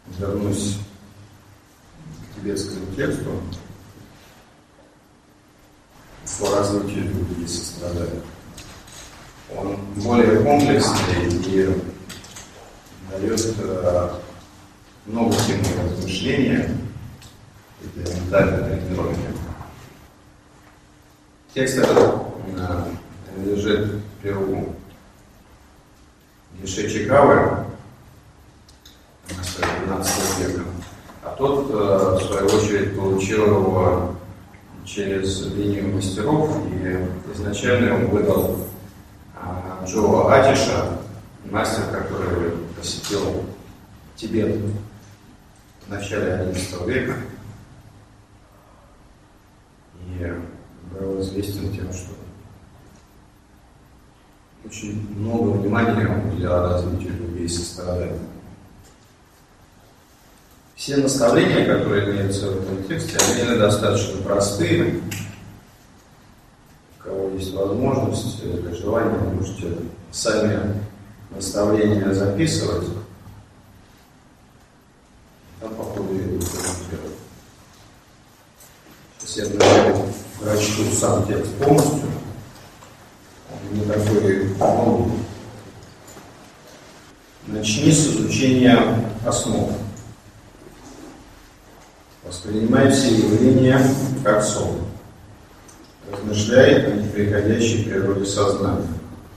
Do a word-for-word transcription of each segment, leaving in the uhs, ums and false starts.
вернусь к тибетскому тексту по развитию любви и сострадания. Он более комплексный и дает э, много тем для размышления и для ментальной тренировки. Текст этот э, лежит у Геше Чикавы, мастера двенадцатого века, а тот, в свою очередь, получил его через линию мастеров, и изначально он выдал Джо Атиша, мастер, который посетил Тибет в начале одиннадцатого века и был известен тем, что очень много внимания он уделял развитию любви и сострадания. Все наставления, которые имеются в этом тексте, они достаточно простые. У кого есть возможность или желание, вы можете сами наставления записывать. А по ходу я буду делать. Сейчас я прочту сам текст полностью. Он не такой долгий. Начни с изучения основ. Воспринимай все явления как сон. Размышляй о неприходящей природе сознания.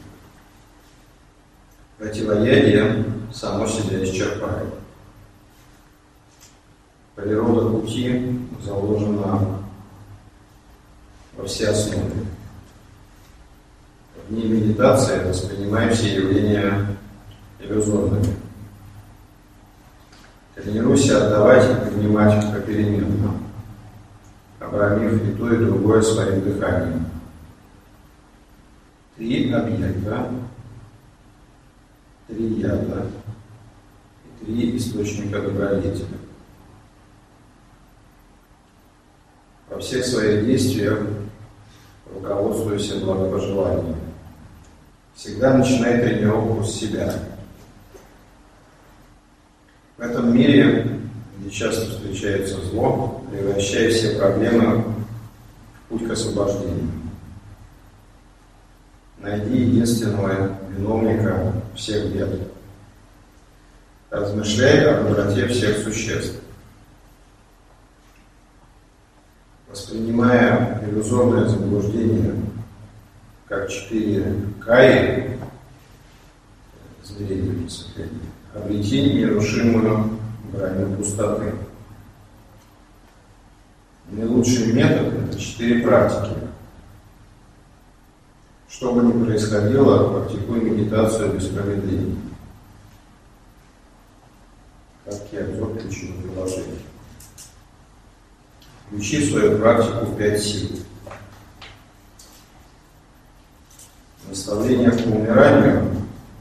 Противоядие само себя исчерпает. Природа пути заложена во все основы. В дни медитации воспринимай все явления иллюзорными. Тренируйся отдавать и принимать попеременно, обрамив и то, и другое своим дыханием. Три объекта, три яда и три источника добродетели. Во всех своих действиях руководствуйся благопожеланиями. Всегда начинай тренировку с себя. В этом мире, где часто встречается зло, превращая все проблемы в путь к освобождению. Найди единственного виновника всех бед. Размышляй о доброте всех существ. Воспринимая иллюзорное заблуждение как четыре каи, зрение преступления, обрети нерушимую броню пустоты. Наилучший метод – это четыре практики. Что бы ни происходило, практикуй медитацию без промедления. Краткий обзор ключевых положений. Включи в свою практику пять сил. В наставлениях по умиранию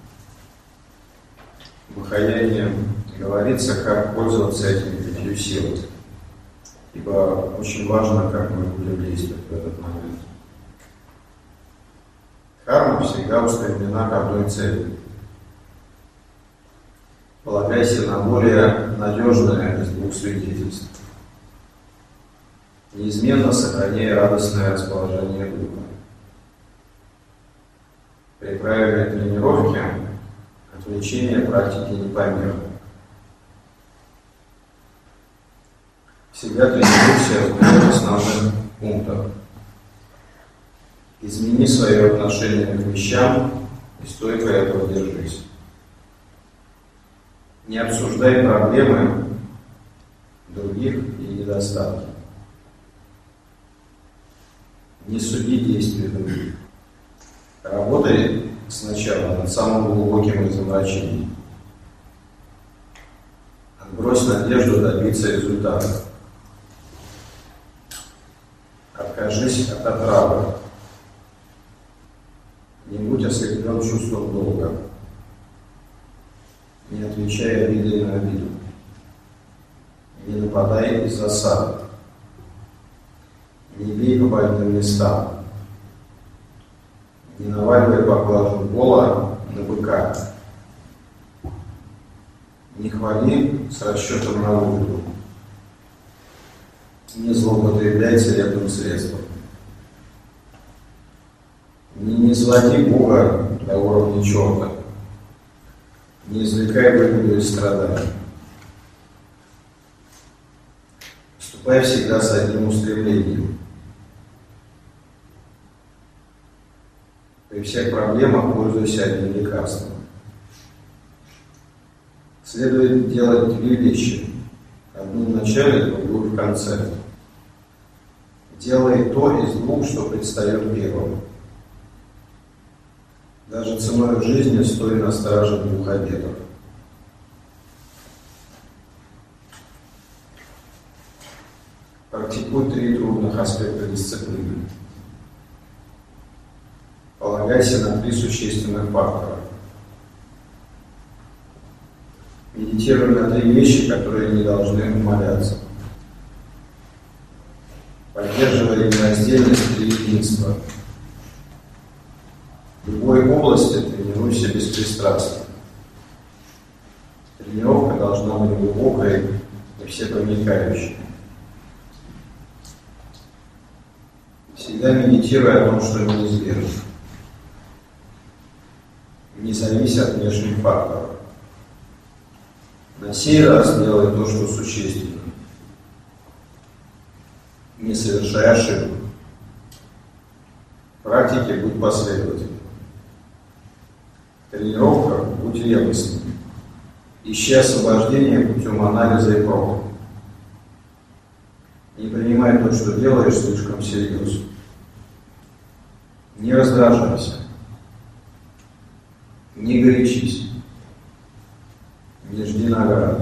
в Махаяне говорится, как пользоваться этими пятью силами. Ибо очень важно, как мы будем действовать в этот момент. Карма всегда устремлена к одной цели. Полагайся на более надежное из двух свидетельств. Неизменно сохраняй радостное расположение духа. При правильной тренировке отвлечение практики не помеха. Всегда тренируйся в трех основных пунктах. Измени свое отношение к вещам и стойко этого держись. Не обсуждай проблемы других и недостатки. Не суди действия других. Работай сначала над самым глубоким измрачением. Отбрось надежду добиться результата. Откажись от отравы. Не будь ослеплен чувством долга. Не отвечай обидой на обиду. Не нападай из засады. Не бей по больным местам. Не наваливай поклажу пола на быка. Не хвали с расчетом на выгоду. Не злоупотребляй целебным средством. Не, не своди Бога до уровня черта. Не извлекай выгоду из страданий. Поступай всегда с одним устремлением. При всех проблемах пользуйся одним лекарством. Следует делать две вещи. Одну в начале, другую в конце. Делай то из двух, что предстает первым. Даже ценой жизни стой на страже двух обетов. Практикуй три трудных аспекта дисциплины. Полагайся на три существенных фактора. Медитируй на три вещи, которые не должны умаляться. Поддерживай нераздельность и единство. В любой области тренируйся беспристрастно. Тренировка должна быть глубокой и всепроникающей. Всегда медитируй о том, что неизбежно. Не завись от внешних факторов. На сей раз делай то, что существенно. Не совершай ошибок. В практике будь последовательным. Тренировка будь ревностным. Ищи освобождение путем анализа и проб. Не принимай то, что делаешь, слишком всерьез. Не раздражайся. Не горячись. Не жди награды.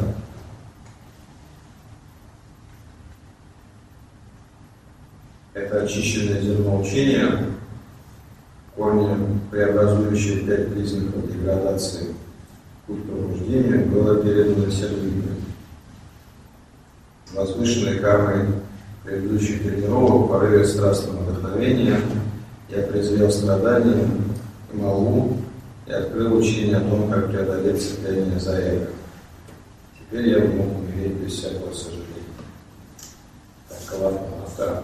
Это очищенное зерно учения, корни, преобразующие пять признаков деградации, путь пробуждения, было передано Сергию. Возвышенной кармой предыдущих тренировок, в порыве страстного вдохновения, я презрел страдания и молву, и открыл учение о том, как преодолеть цепление за эго. Теперь я мог умереть без всякого сожаления. Такова автора.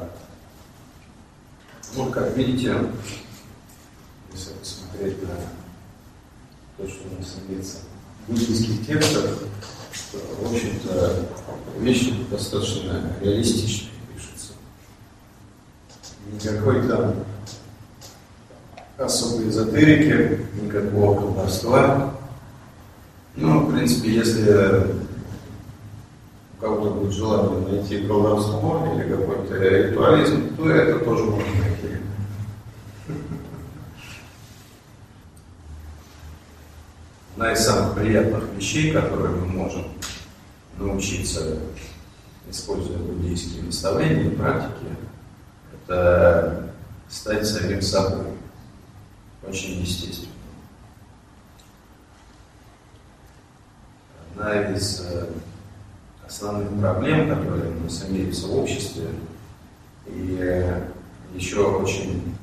Вот как видите, если посмотреть на то, что у нас имеется в буддийских текстах, то, в общем-то, вещи достаточно реалистичные пишутся. Никакой там особой эзотерики, никакого колдовства. Ну, в принципе, если у кого-то будет желание найти колдовство или какой-то ритуализм, то это тоже можно найти. Одна из самых приятных вещей, которые мы можем научиться, используя буддийские наставления и практики, это стать самим собой. Очень естественно. Одна из основных проблем, которые у нас имеются в обществе, и еще очень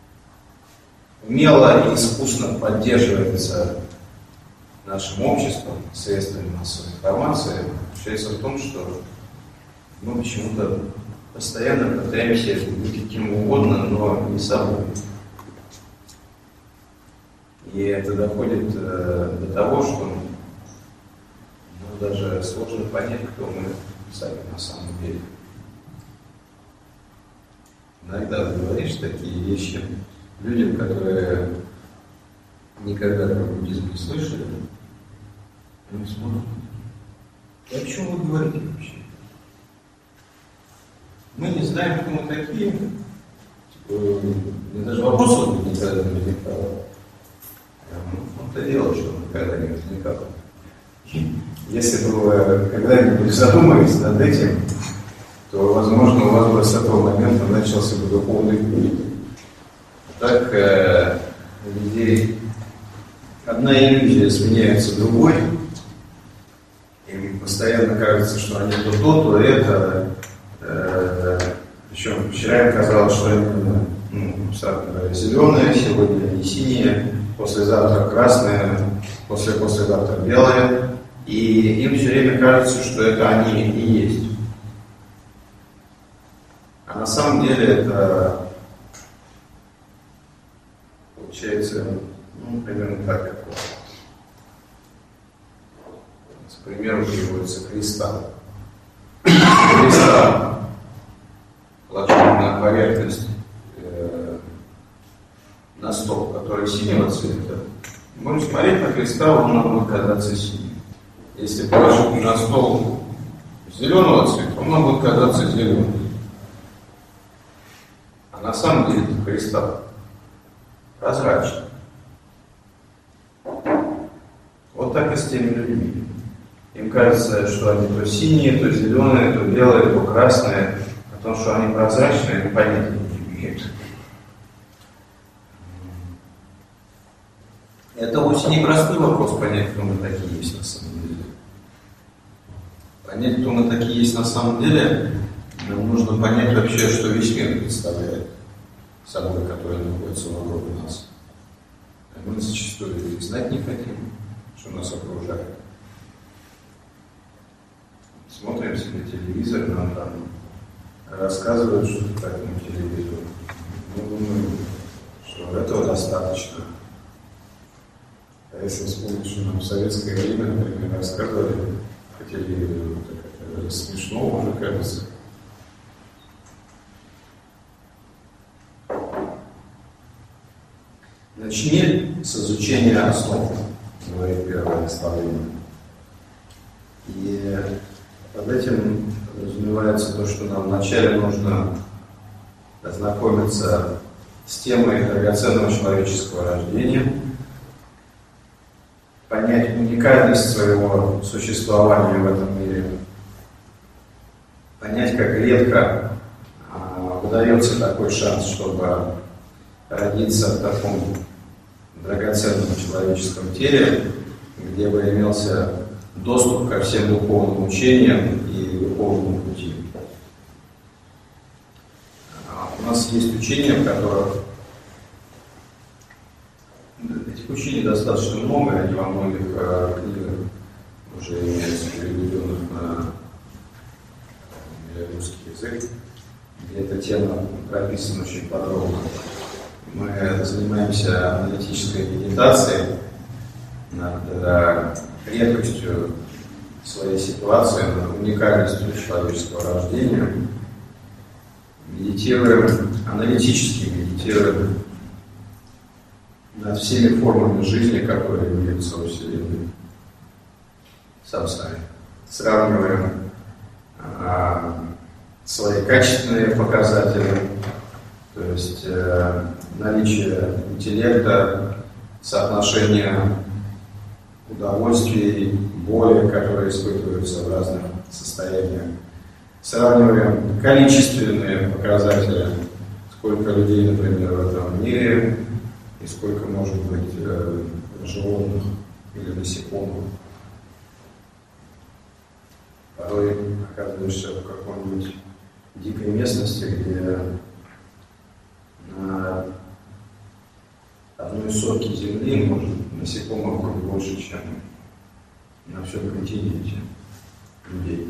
умело и искусно поддерживается нашим обществом, средствами массовой информации, заключается в том, что мы почему-то постоянно пытаемся быть каким угодно, но не собой. И это доходит э, до того, что ну, даже сложно понять, кто мы сами на самом деле. Иногда говоришь такие вещи людям, которые никогда про буддизм не слышали, они смотрят. И о чем вы говорите вообще? Мы не знаем, кто мы такие. Типа, мне даже вопросов никогда не возникало. Ну, это дело, что никогда не возникало. Если бы вы когда-нибудь задумались над этим, то, возможно, у вас бы с этого момента начался бы духовный путь. Так э, у людей одна иллюзия сменяется другой, им постоянно кажется, что они то то, то это. Э, причем вчера им казалось, что они ну, зеленые, сегодня они синие, послезавтра красные, после послезавтра белые. И им все время кажется, что это они и есть. А на самом деле это получается, ну, примерно так, как вот. К примеру, приводится кристалл. Кристалл положен на поверхность э, на стол, который синего цвета. Можем смотреть на кристалл, он нам будет казаться синим. Если положить на стол зеленого цвета, он нам будет казаться зеленым. А на самом деле это кристалл прозрачный. Вот так и с теми людьми. Им кажется, что они то синие, то зеленые, то белые, то красные. О том, что они прозрачные, они понятия не имеют. Это очень непростой вопрос, понять, кто мы такие есть на самом деле. Понять, кто мы такие есть на самом деле, нам нужно понять вообще, что весь мир представляет собой, который находится вокруг нас. А мы зачастую и знать не хотим, что нас окружает. Смотрим себе телевизор, нам там рассказывают что-то по этому телевизору. Мы думаем, что этого достаточно. А если вспомнить, что нам в советское время, например, рассказывали по телевизору, так это смешно уже кажется. Начни с изучения основ, говорит первое наставление. И под этим подразумевается то, что нам вначале нужно ознакомиться с темой драгоценного человеческого рождения, понять уникальность своего существования в этом мире, понять, как редко а, выдается такой шанс, чтобы родиться в таком драгоценном человеческом теле, где бы имелся доступ ко всем духовным учениям и духовному пути. У нас есть учения, в которых этих учений достаточно много, они во многих э, книгах уже имеются переведенных на русский язык, где эта тема прописана очень подробно. Мы занимаемся аналитической медитацией над э, редкостью своей ситуации, над уникальностью человеческого рождения. Медитируем, аналитически медитируем над всеми формами жизни, которые имеются во Вселенной. Самсаре. Сравниваем а, свои качественные показатели, то есть э, наличие интеллекта, соотношение удовольствий, боли, которые испытываются в разных состояниях. Сравниваем количественные показатели, сколько людей, например, в этом мире, и сколько может быть э, животных или насекомых. Порой оказываешься в какой-нибудь дикой местности, где на одной сотке земли может насекомых быть больше, чем на всем континенте людей.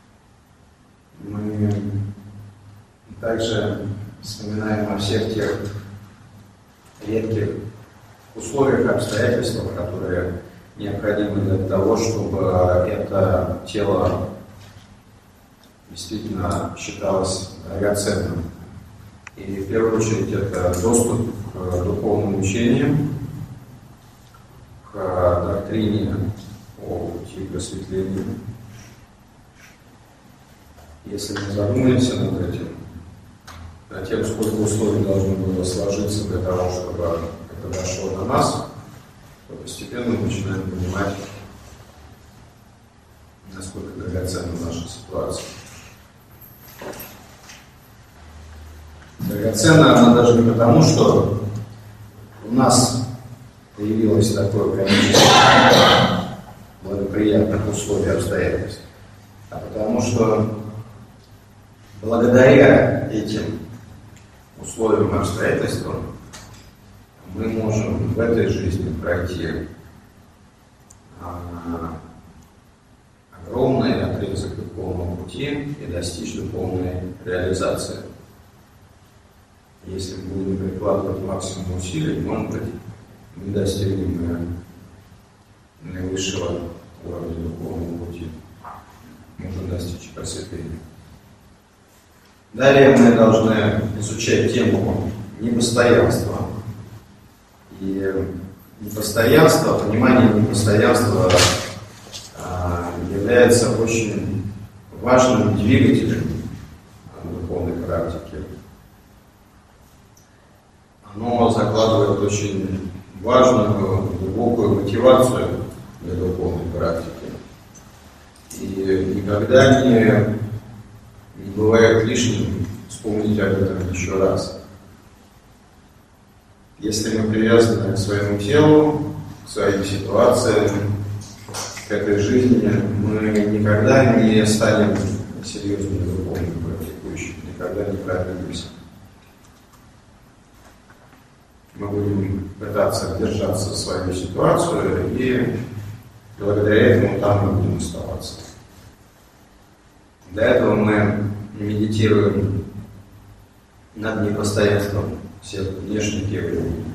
Мы также вспоминаем о всех тех редких условиях, обстоятельствах, которые необходимы для того, чтобы это тело действительно считалось драгоценным. И в первую очередь это доступ к духовным учениям, к доктрине о пути просветления. Если мы задумаемся над этим, над тем, сколько условий должно было сложиться для того, чтобы это дошло до нас, то постепенно мы начинаем понимать, насколько драгоценна наша ситуация. Драгоценна она даже не потому, что у нас появилось такое количество благоприятных условий и обстоятельств, а потому что благодаря этим условиям и обстоятельствам мы можем в этой жизни пройти а, пути и достичь духовной реализации. Если будем прикладывать максимум усилий, может быть, мы достигнем наивысшего уровня духовного пути. Можем достичь просветления. Далее мы должны изучать тему непостоянства. И непостоянство, понимание непостоянства является очень важным двигателем духовной практики. Оно закладывает очень важную, глубокую мотивацию для духовной практики. И никогда не, не бывает лишним вспомнить об этом еще раз. Если мы привязаны к своему телу, к своим ситуациям, к этой жизни, мы никогда не станем серьезными духовными практикующими, никогда не продвинемся. Мы будем пытаться держаться в свою ситуацию, и благодаря этому там мы будем оставаться. Для этого мы медитируем над непостоянством всех внешних явлений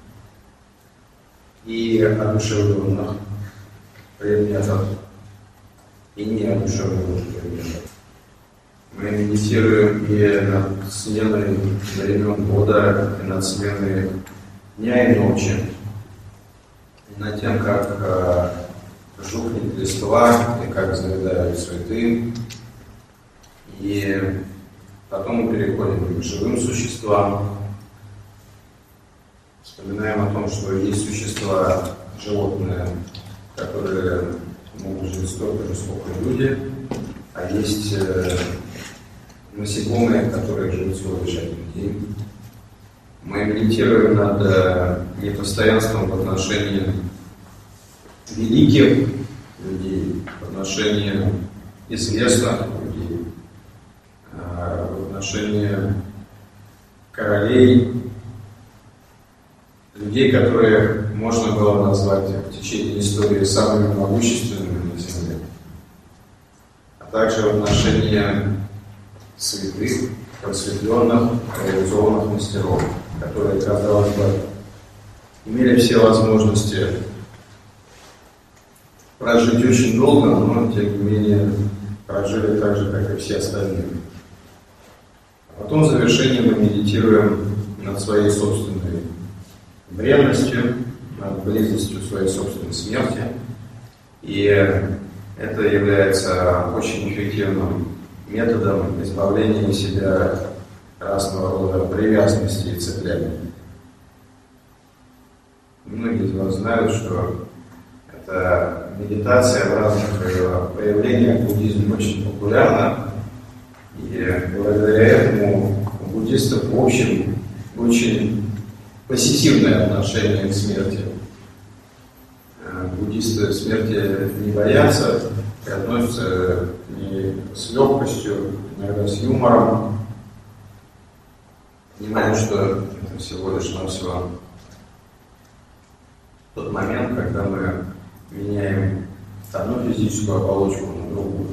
и одушевленных предметов, и неодушевленных предметов. Мы медитируем и над сменой времен года, и над сменой дня и ночи, и над тем, как э, жухнет листва, и как завядают цветы. И потом мы переходим к живым существам, вспоминаем о том, что есть существа животные, которые могут жить столько же, сколько и люди, а есть э, насекомые, которые живут всего лишь один день. Мы медитируем над э, непостоянством в отношении великих людей, в отношении известных людей, э, в отношении королей, людей, которые можно было назвать в течение истории самыми могущественными на Земле, а также в отношении святых, просветленных, реализованных мастеров, которые, казалось бы, имели все возможности прожить очень долго, но, тем не менее, прожили так же, как и все остальные. А потом в завершении мы медитируем над своей собственной бренностью, над близостью своей собственной смерти. И это является очень эффективным методом избавления себя разного рода привязанности и цепляний. Многие из вас знают, что эта медитация в разных ее проявлениях в буддизме очень популярна. И благодаря этому у буддистов в общем очень позитивное отношение к смерти. Буддисты смерти не боятся и относятся к ней с легкостью, иногда с юмором. Понимают, что это всего лишь навсего тот момент, когда мы меняем одну физическую оболочку на другую.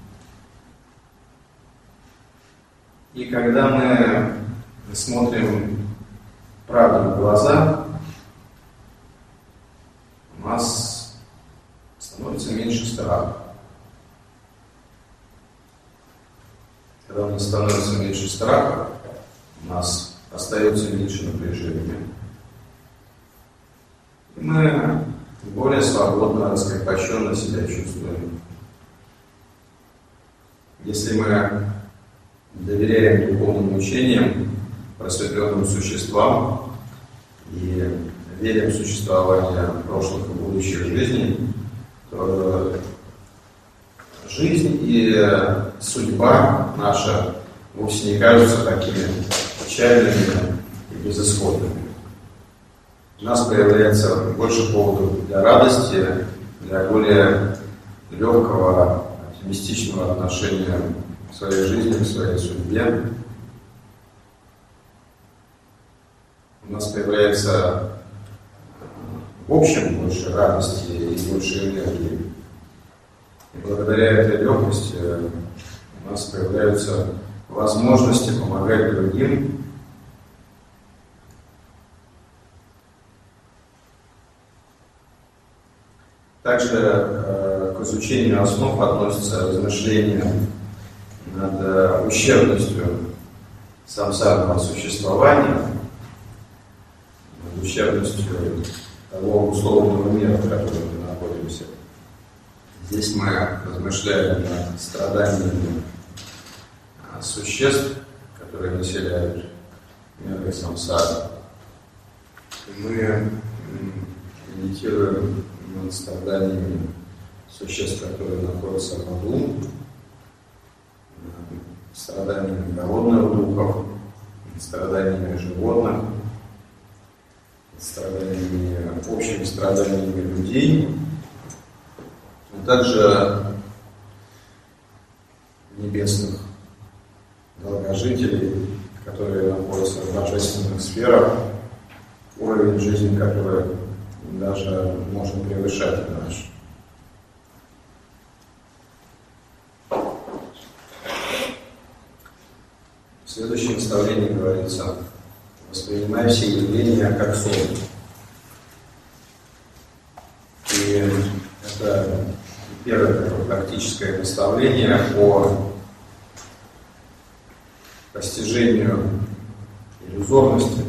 И когда мы смотрим правде в глаза, у нас становится меньше страха. Когда у нас становится меньше страха, у нас остается меньше напряжения. И мы более свободно, раскрепощенно себя чувствуем. Если мы доверяем духовным учениям, просветленным существам и верим в существование прошлых и будущих жизней, то жизнь и судьба наша вовсе не кажутся такими печальными и безысходными. У нас появляется больше поводов для радости, для более легкого, оптимистичного отношения к своей жизни, к своей судьбе. У нас появляется в общем больше радости и больше энергии. И благодаря этой легкости у нас появляются возможности помогать другим. Также э, к изучению основ относятся размышления над э, ущербностью самсарного существования, над ущербностью того условного мира, в котором мы находимся. Здесь мы размышляем над страданиями существ, которые населяют мир самсары. Мы медитируем над страданиями существ, которые находятся в аду, страданиями голодных духов, страданиями животных, страданиями, общими страданиями людей, а также небесных долгожителей, которые находятся в божественных сферах, уровень жизни которой даже можно превышать наш. В следующем наставлении говорится: воспринимай все явления как сон. И это первое такое практическое наставление по постижению иллюзорности.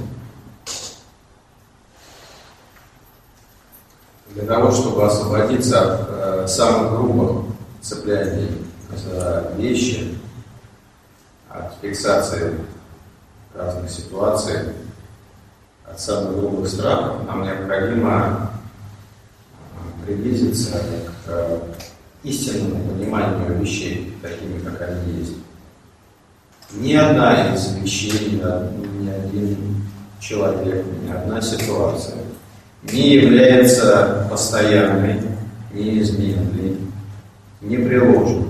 Для того, чтобы освободиться от э, самых грубых цепляний за вещи, от фиксации разных ситуаций, от самых грубых страхов, нам необходимо приблизиться к истинному пониманию вещей, такими, как они есть. Ни одна из вещей, ни один человек, ни одна ситуация не является постоянной, неизменной, непреложной.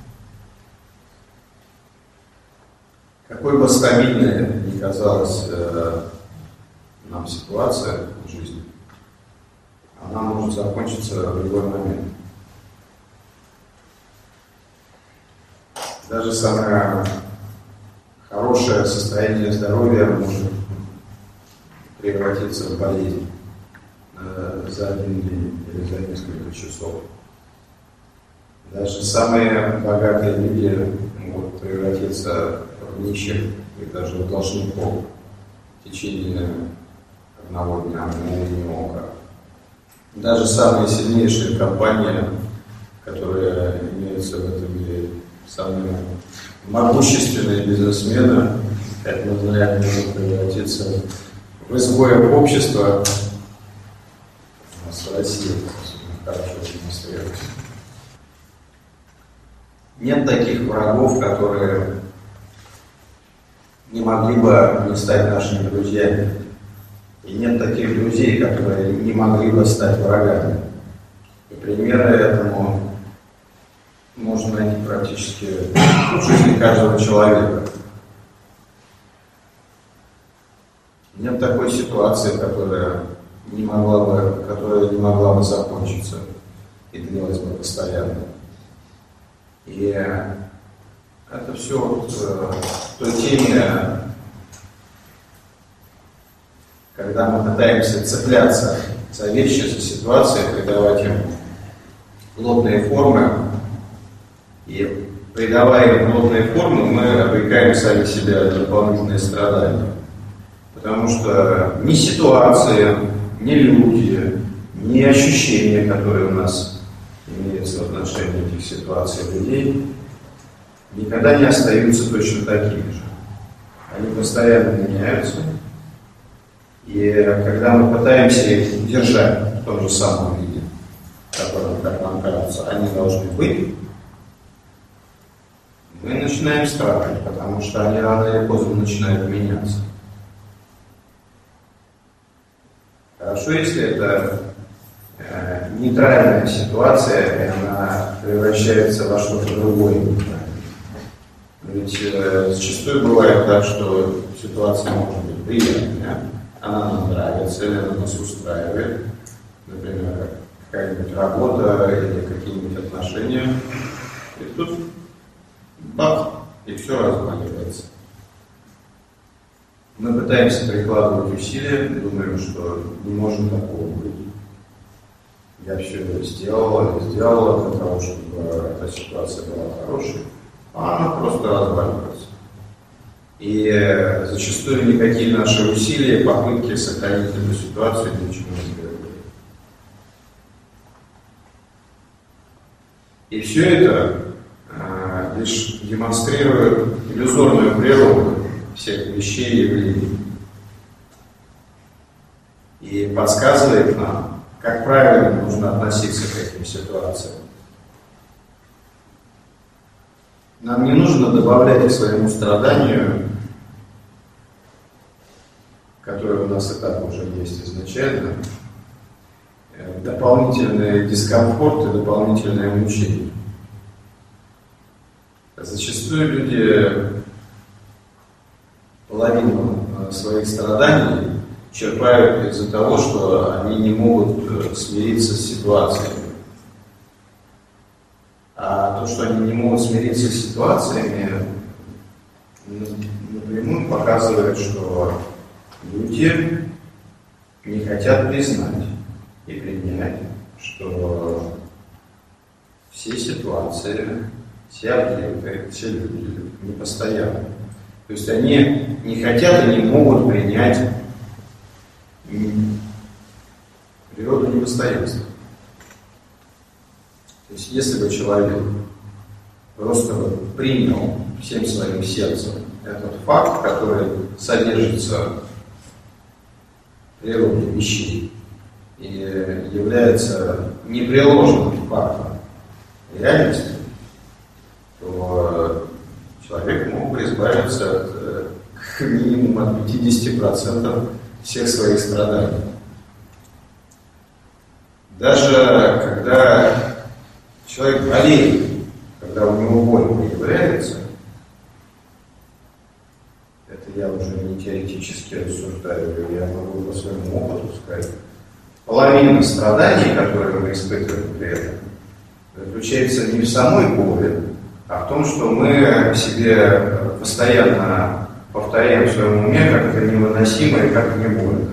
Какой бы стабильной ни казалась э, нам ситуация в жизни, она может закончиться в любой момент. Даже самое хорошее состояние здоровья может превратиться в болезнь э, за один день или за несколько часов. Даже самые богатые люди могут превратиться в нищих и даже в должников в течение одного дня, мгновения ока. Даже самые сильнейшие компании, которые имеются в этом мире, самые могущественные бизнесмены, как мы знаем, могут превратиться в изгоев общества. У нас в России хорошо демонстрируется. Нет таких врагов, которые не могли бы не стать нашими друзьями. И нет таких друзей, которые не могли бы стать врагами. И примеры этому можно найти практически в жизни каждого человека. Нет такой ситуации, которая не могла бы, которая не могла бы закончиться и длилась бы постоянно. И это все вот, э, в той теме, когда мы пытаемся цепляться за вещи, за ситуации, придавать им плотные формы, и придавая им плотные формы, мы обрекаем сами себя на дополнительные страдания. Потому что ни ситуации, ни люди, ни ощущения, которые у нас имеются в отношении этих ситуаций людей, никогда не остаются точно такими же. Они постоянно меняются. И когда мы пытаемся их держать в том же самом виде, в котором, как нам кажется, они должны быть, мы начинаем страдать, потому что они рано или поздно начинают меняться. Хорошо, если это э, нейтральная ситуация, и она превращается во что-то другое. Ведь э, зачастую бывает так, что ситуация может быть приятная, она нам нравится, или она нас устраивает, например, какая-нибудь работа или какие-нибудь отношения. И тут бах, и все разваливается. Мы пытаемся прикладывать усилия, думаем, что не может такого быть. Я все это сделала, сделала для того, чтобы эта ситуация была хорошей, а она просто разваливается. И зачастую никакие наши усилия, попытки сохранить эту ситуацию ничего не сделают. И все это а, лишь демонстрирует иллюзорную природу всех вещей и явлений. И подсказывает нам, как правильно нужно относиться к этим ситуациям. Нам не нужно добавлять к своему страданию, которое у нас и так уже есть изначально, дополнительный дискомфорт и дополнительное мучение. Зачастую люди половину своих страданий черпают из-за того, что они не могут смириться с ситуациями. А то, что они не могут смириться с ситуациями, напрямую показывает, что люди не хотят признать и принять, что все ситуации, все объекты, все люди непостоянны. То есть они не хотят и не могут принять природу непостоянства. То есть если бы человек просто принял всем своим сердцем этот факт, который содержится в природе вещей и является непреложным фактом реальности, то человек мог бы избавиться от, к минимуму от пятидесяти процентов всех своих страданий. Даже когда человек болеет, когда у него боль появляется, это я уже не теоретически рассуждаю, я могу по своему опыту сказать, половина страданий, которые мы испытываем при этом, заключается не в самой боли, а в том, что мы себе постоянно повторяем в своем уме, как это невыносимо и как не больно.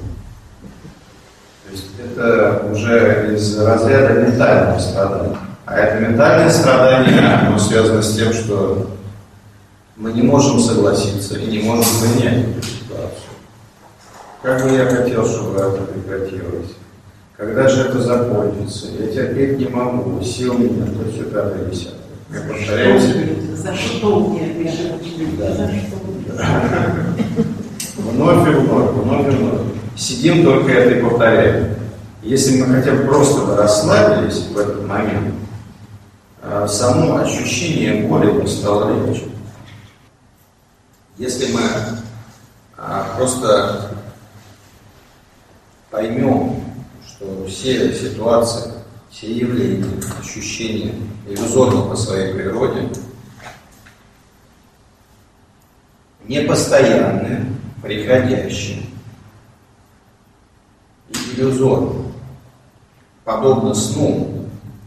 То есть это уже из разряда ментального страдания. А это ментальное страдание, оно связано с тем, что мы не можем согласиться и не можем принять эту ситуацию. Как бы я хотел, чтобы это прекратилось. Когда же это закончится? Я терпеть не могу, сил нет, то все пятое десятое. Мы повторяем себе. За что мне обижать? Да. За что? Вновь и вновь, вновь и вновь. Сидим только это и повторяем. Если мы хотя бы просто бы расслабились в этот момент, само ощущение боли бы стало легче. Если мы просто поймем, что все ситуации, все явления, ощущения иллюзорны по своей природе, непостоянны, приходящие и иллюзорны, подобно сну,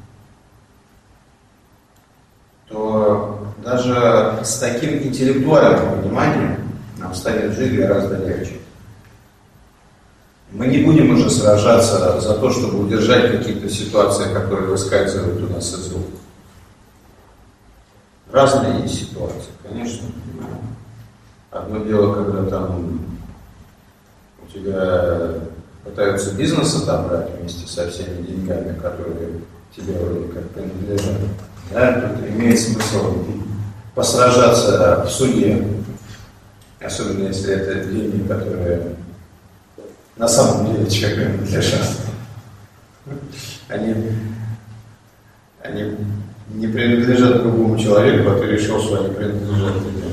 то даже с таким интеллектуальным пониманием нам станет жить гораздо легче. Мы не будем уже сражаться за то, чтобы удержать какие-то ситуации, которые выскальзывают у нас из рук. Разные есть ситуации, конечно. Одно дело, когда там у тебя пытаются бизнес отобрать вместе со всеми деньгами, которые тебе вроде как принадлежат. Да, тут имеет смысл посражаться в суде, особенно если это деньги, которые на самом деле человеку принадлежат. Они, они не принадлежат другому человеку, который решил, что они принадлежат тебе.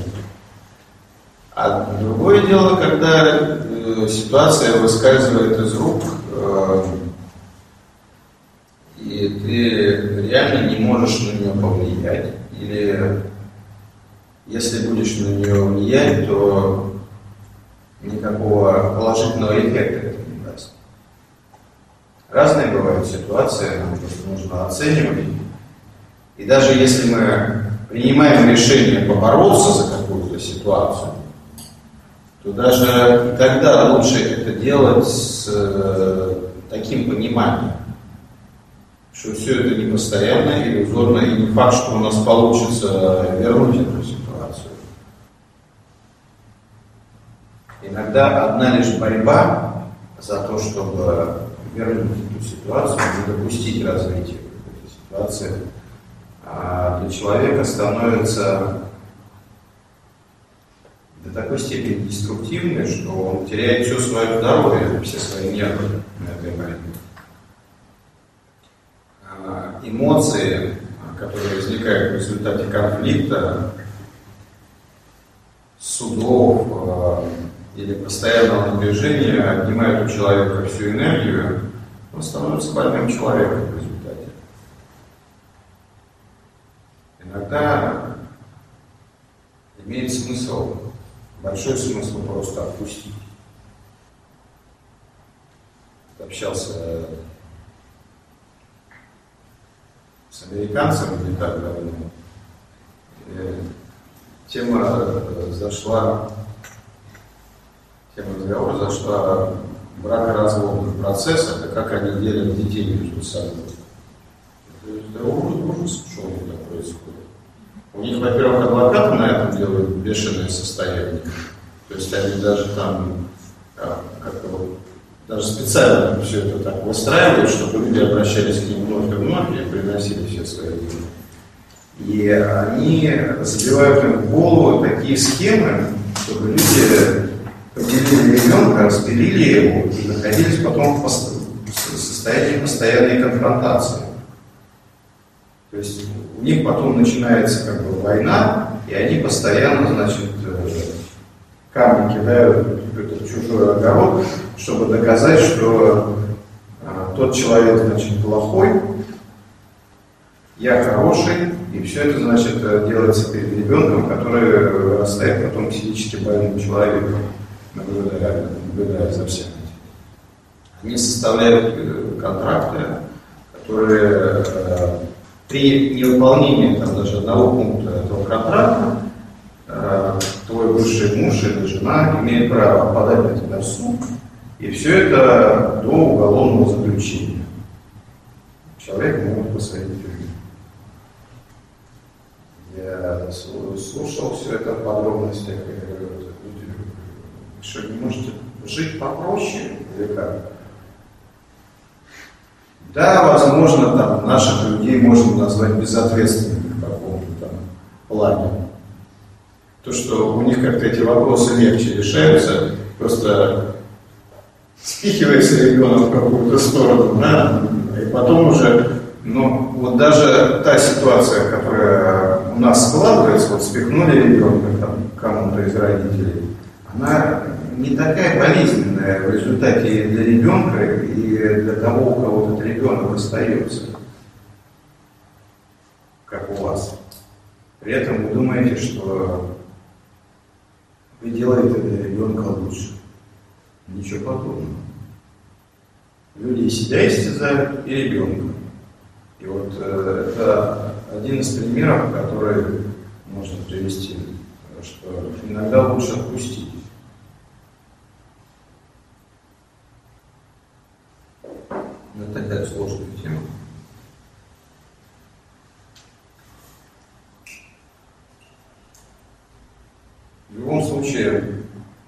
А другое дело, когда э, ситуация выскальзывает из рук, э, и ты реально не можешь на нее повлиять. Или если будешь на нее влиять, то никакого положительного эффекта это не даст. Разные бывают ситуации, нам просто нужно оценивать. И даже если мы принимаем решение побороться за какую-то ситуацию, то даже и тогда лучше это делать с э, таким пониманием, что все это не постоянно, иллюзорно, и не факт, что у нас получится вернуть эту ситуацию. Иногда одна лишь борьба за то, чтобы вернуть эту ситуацию, не допустить развития этой ситуации, для человека становится до такой степени деструктивной, что он теряет все свое здоровье, все свои нервы на этой борьбе. Эмоции, которые возникают в результате конфликта, судов или постоянного напряжения, отнимают у человека всю энергию, он становится больным человеком в результате. Иногда имеет смысл, большой смысл просто отпустить. Общался с американцами не так давно. Тема зашла, тема разговора зашла бракоразводных процессов, и как они делят детей между собой. Это ужас, что у них так происходит. У них, во-первых, адвокаты на этом делают бешеное состояние. То есть они даже там как-то вот, даже специально все это так выстраивают, чтобы люди обращались к ним вновь и вновь и приносили все свои деньги. И они забивают им в голову такие схемы, чтобы люди поделили ребенка, распилили его и находились потом в состоянии постоянной конфронтации. То есть у них потом начинается как бы война, и они постоянно, значит, камни кидают в чужой огород, чтобы доказать, что а, тот человек, значит, плохой, я хороший, и все это, значит, делается перед ребенком, который вырастает потом психически больным человеком, наблюдая, наблюдая за всем этим. Они составляют контракты, которые э, при невыполнении там, даже одного пункта этого контракта э, твой бывший муж или жена имеет право подать на тебя в суд, и все это до уголовного заключения. Человек может посадить в тюрьму. Я слушал все это в подробностях, и говорю, вы что, не можете жить попроще или как? Да, возможно, там, наших людей можно назвать безответственными в каком-то там плане. То, что у них как-то эти вопросы легче решаются, просто спихивается ребенок в какую-то сторону, да, и потом уже, ну, вот даже та ситуация, которая у нас складывается, вот спихнули ребенка там, кому-то из родителей, она не такая болезненная в результате для ребенка и для того, у кого этот ребенок остается, как у вас. При этом вы думаете, что вы делаете для ребенка лучше. Ничего подобного. Люди и себя истязают, и ребенка. И вот э, это один из примеров, который можно привести, что иногда лучше отпустить. Это такая сложная тема. В любом случае,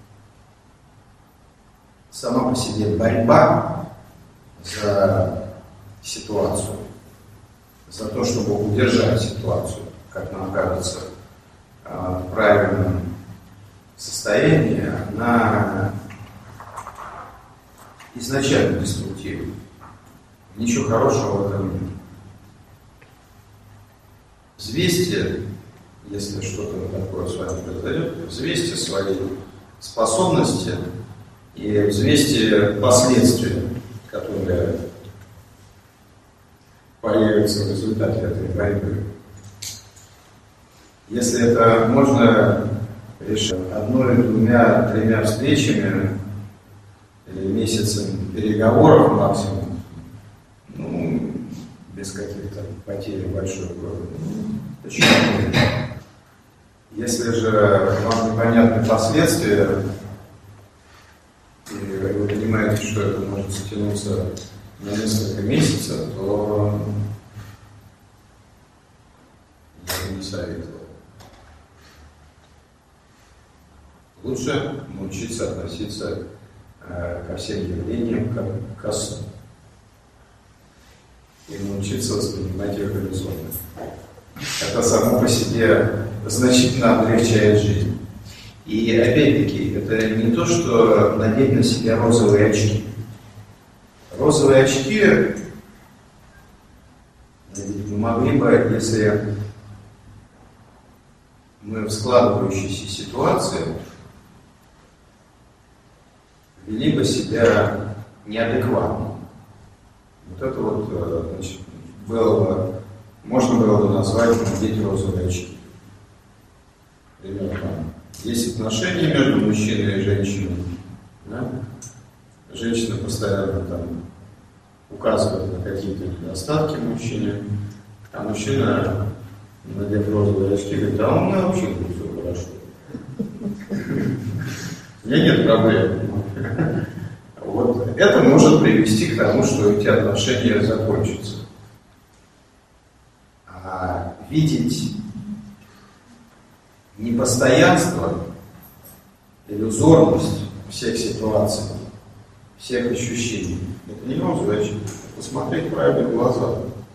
сама по себе борьба за ситуацию, за то, чтобы удержать ситуацию, как нам кажется, в правильном состоянии, она изначально деструктивна. Ничего хорошего в этом нет. Взвесьте, если что-то такое с вами произойдет, взвесьте свои способности и взвесьте последствия, которые появятся в результате этой борьбы. Если это можно решить одной, двумя, тремя встречами или месяцем переговоров максимум, ну, без каких-то потерь большой крови, ну, почему нет? Если же вам непонятны последствия, и вы понимаете, что это может затянуться на несколько месяцев, то я бы не советовал. Лучше научиться относиться э, ко всем явлениям как ко сну. И научиться воспринимать их иллюзорно. Это само по себе значительно облегчает жизнь. И опять-таки, это не то, что надеть на себя розовые очки. Розовые очки мы могли бы, если мы в складывающейся ситуации вели бы себя неадекватно. Вот это вот, значит, было бы, можно было бы назвать надеть розовые очки. Примерно. Есть отношения между мужчиной и женщиной. Да? Женщина постоянно там указывает на какие-то недостатки мужчине, а мужчина, надев розовые очки, говорит: а у меня вообще будет все хорошо. У меня нет проблем. Вот это может привести к тому, что эти отношения закончатся. А видеть непостоянство, иллюзорность всех ситуаций, всех ощущений. Это не розовые очки. Посмотреть правильно в глаза.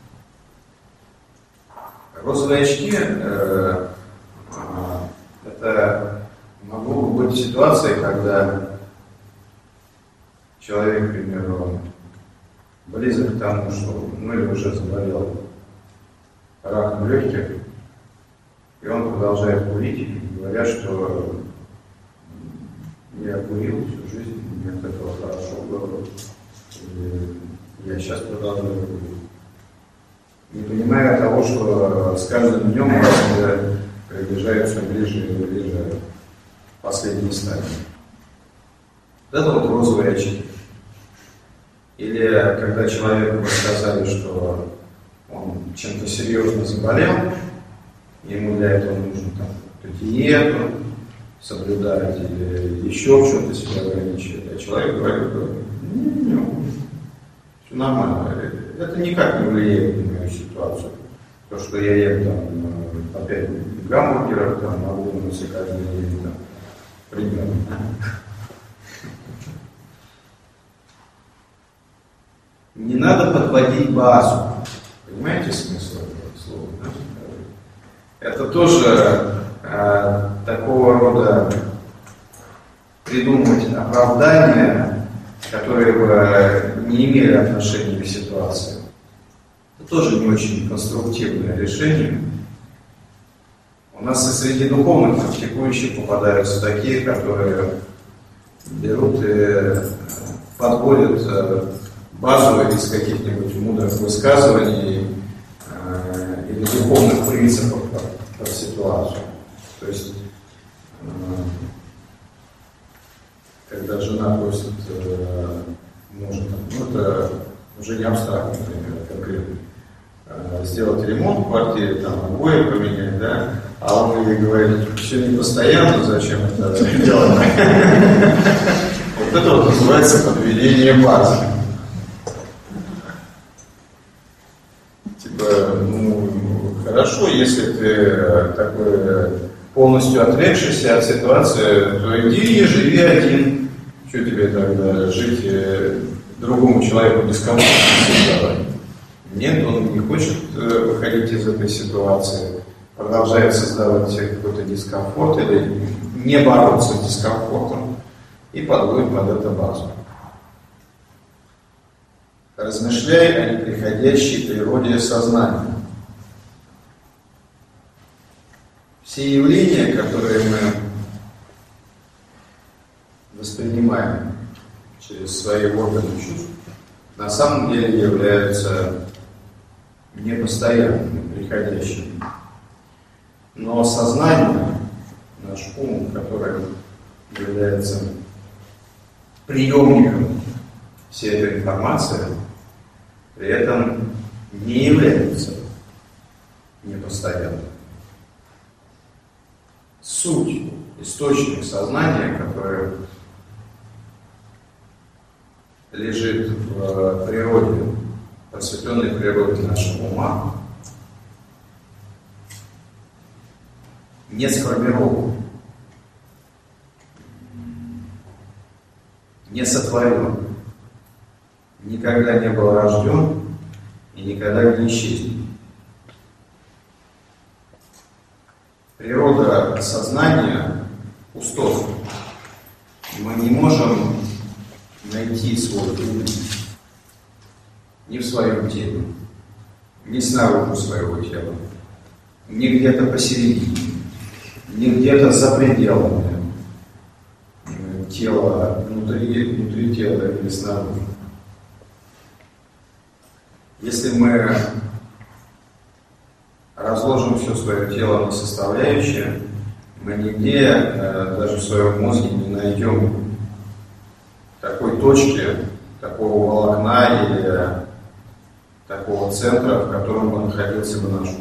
Розовые очки э, э, это могло бы быть ситуация, когда человек, к примеру, близок к тому, что ну или уже заболел раком легких, и он продолжает курить, говоря, что я курил всю жизнь, мне от этого хорошо было, и я сейчас продолжаю курить. Не понимая того, что с каждым днем он приближает все ближе и ближе к последней стадии. Вот это вот розовые очки. Или когда человеку сказали, что он чем-то серьезно заболел, ему для этого нужно там диету соблюдать или еще в чем-то себя ограничивать. А человек говорит: не, не, все нормально. Это никак не влияет на мою ситуацию. То, что я ем там по пять гамбургеров, там, на улице каждый день, там, примерно. Не надо подводить базу. Понимаете смысл этого слова? Это тоже э, такого рода придумывать оправдания, которые бы не имели отношения к ситуации. Это тоже не очень конструктивное решение. У нас и среди духовных практикующих попадаются такие, которые берут и подводят базу из каких-нибудь мудрых высказываний э, или духовных принципов под, под ситуацию. То есть, э, когда жена просит э, мужа, ну это уже не абстрактно, например, конкретно, э, сделать ремонт в квартире, там, обои поменять, да, а он ей говорит: все не постоянно, зачем это делать? Вот это вот называется подведение базы. Ну, хорошо, если ты такой полностью отрекшийся от ситуации, то иди и живи один. Что тебе тогда жить другому человеку дискомфортно создавать? Нет, он не хочет выходить из этой ситуации, продолжает создавать себе какой-то дискомфорт или не бороться с дискомфортом и подводит под это базу. Размышляй о неприходящей природе сознания. Все явления, которые мы воспринимаем через свои органы чувств, на самом деле являются непостоянными, приходящими. Но сознание, наш ум, который является приемником всей этой информации, при этом не является непостоянным. суть, источник сознания, который лежит в природе, просветленной природе нашего ума, не сформирован, не сотворен, никогда не был рожден и никогда не исчезнет. Природа сознания пустота. Мы не можем найти свой ум ни в своем теле, ни снаружи своего тела, ни где-то посередине, ни где-то за пределами тела, внутри, внутри тела или снаружи. Если мы разложим все свое тело на составляющие, мы нигде, даже в своем мозге, не найдем такой точки, такого волокна или такого центра, в котором бы находился бы наш ум.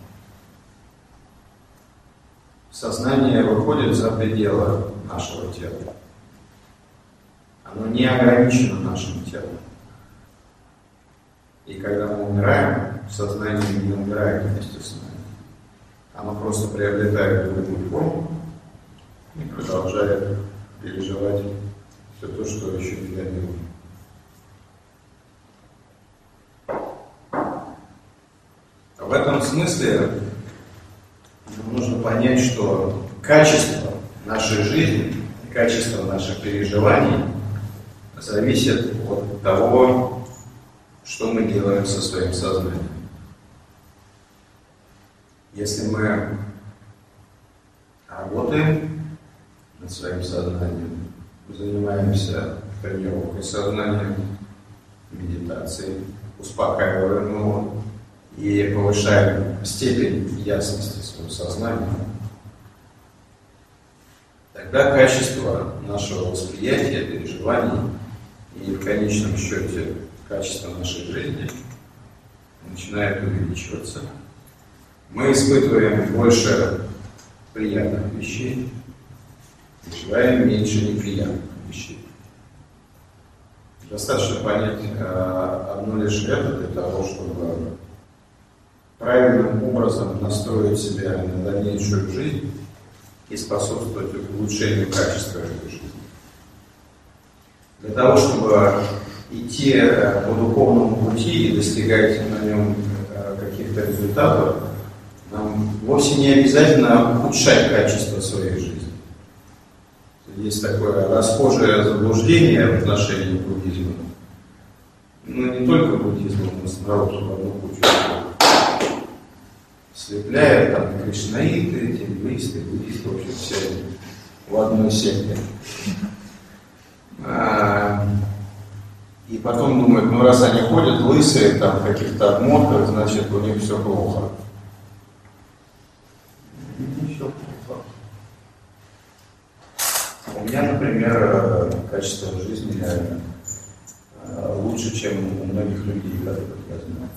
Сознание выходит за пределы нашего тела. Оно не ограничено нашим телом. И когда мы умираем, сознание не умирает вместе с нами. Оно просто приобретает другую форму и продолжает переживать все то, что еще не видел. В этом смысле нам нужно понять, что качество нашей жизни, качество наших переживаний зависит от того, что мы делаем со своим сознанием. Если мы работаем над своим сознанием, занимаемся тренировкой сознания, медитацией, успокаиваем его и повышаем степень ясности своего сознания, тогда качество нашего восприятия, переживаний и в конечном счете качество нашей жизни начинает увеличиваться. Мы испытываем больше приятных вещей, переживаем меньше неприятных вещей. Достаточно понять одно лишь это для того, чтобы правильным образом настроить себя на дальнейшую жизнь и способствовать улучшению качества этой жизни. Для того, чтобы идти по духовному пути и достигать на нем каких-то результатов, нам вовсе не обязательно ухудшать качество своей жизни. Есть такое расхожее заблуждение в отношении буддизма. Ну, не только буддизма, у нас народ в одну кучу слепляет, там, кришнаиты, индуисты, буддисты, в общем, все в одной секте. И потом думают, ну раз они ходят лысые, там, в каких-то обмотках, значит, у них все плохо. Не все плохо. У меня, например, качество жизни лучше, чем у многих людей, которых я знаю.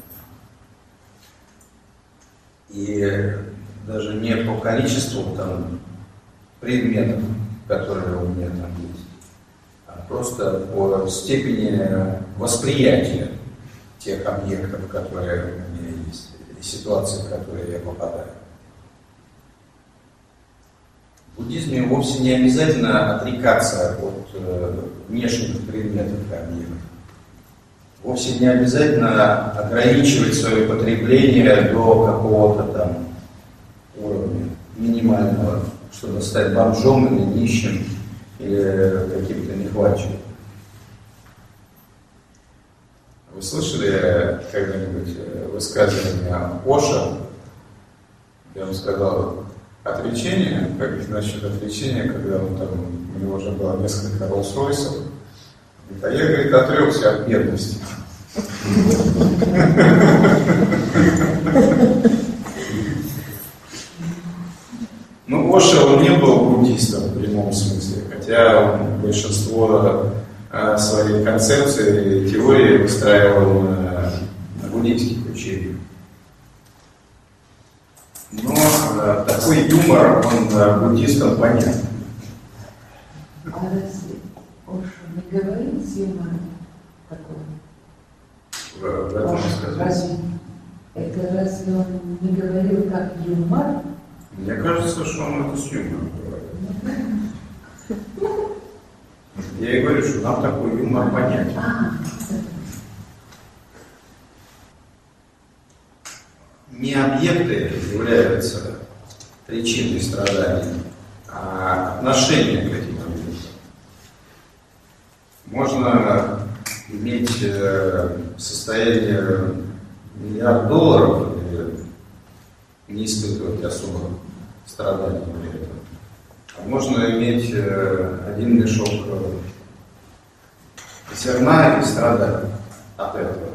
И даже не по количеству там предметов, которые у меня там есть, а просто по степени восприятия тех объектов, которые у меня есть, и ситуаций, в которые я попадаю. В буддизме вовсе не обязательно отрекаться от э, внешних предметов и объектов. Вовсе не обязательно ограничивать свое потребление до какого-то там уровня минимального, чтобы стать бомжом или нищим, или каким-то нехватчиком. Вы слышали когда-нибудь высказывание Оша? Я вам сказал, отречение, как насчет отречения, когда он там, у него уже было несколько Роллс-Ройсов. А я, говорит, отрекся от бедности. Ну, Оша, он не был буддистом в прямом смысле, хотя он большинство своей концепции и теории выстраивал на, на буддийских учениях. Но такой какой юмор, он буддистам понятен. А разве Оша не говорит с юмором такого? В, в этом Оша, сказано. разве, это разве он не говорил как юмор? Мне кажется, что он это с юмором говорит. Я и говорю, что нам такой юмор понятен. А, Не объекты являются причиной страданий, а отношение к этим объектам. Можно иметь состояние миллиард долларов и не испытывать особо страданий при этом. А можно иметь один мешок зерна и страдать от этого.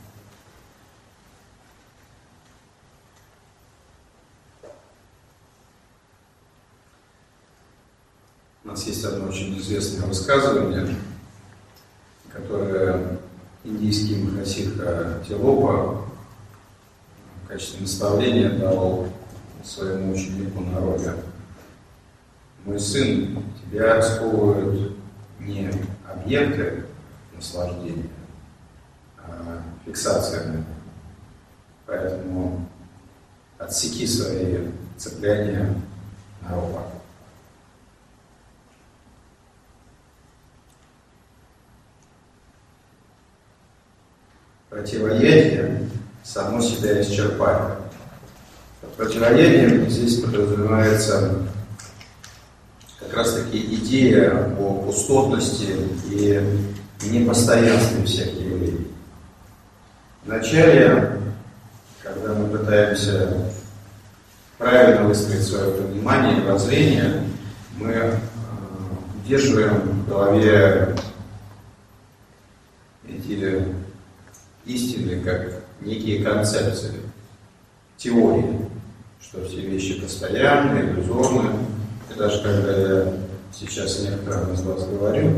У нас есть одно очень известное высказывание, которое индийский махасидха Тилопа в качестве наставления дал своему ученику Народе. Мой сын, тебя сковывают не объекты наслаждения, а фиксациями. Поэтому отсеки свои цепляния на руках. Противоядие само себя исчерпает. Под противоядием здесь подразумевается как раз таки идея о пустотности и непостоянстве всех явлений. Вначале, когда мы пытаемся правильно выстроить свое понимание и воззрение, мы удерживаем в голове эти истины как некие концепции, теории, что все вещи постоянны, иллюзорны. И даже когда я сейчас некоторым из вас говорю,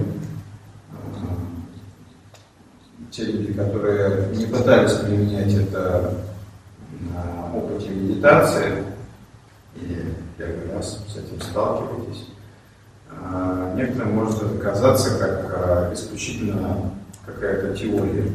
те люди, которые не пытались применять это на опыте медитации, или первый раз с этим сталкиваетесь, некоторым может это казаться как исключительно какая-то теория.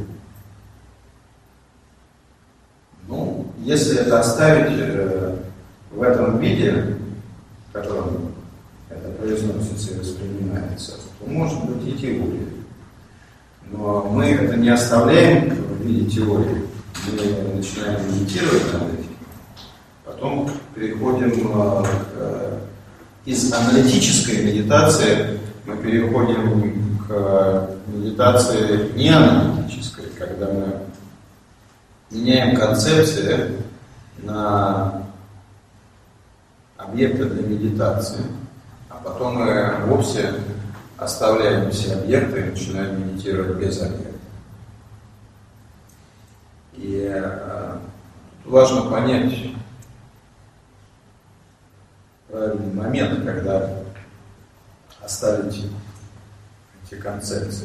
Ну, если это оставить в этом виде, в котором это произносится и воспринимается, то может быть и теория. Но мы это не оставляем в виде теории. Мы начинаем медитировать над этим. Потом переходим к... из аналитической медитации, мы переходим к медитации неаналитической, когда мы меняем концепции на объекты для медитации, а потом мы вовсе оставляем все объекты и начинаем медитировать без объектов. И э, важно понять правильный момент, когда оставить эти концепции.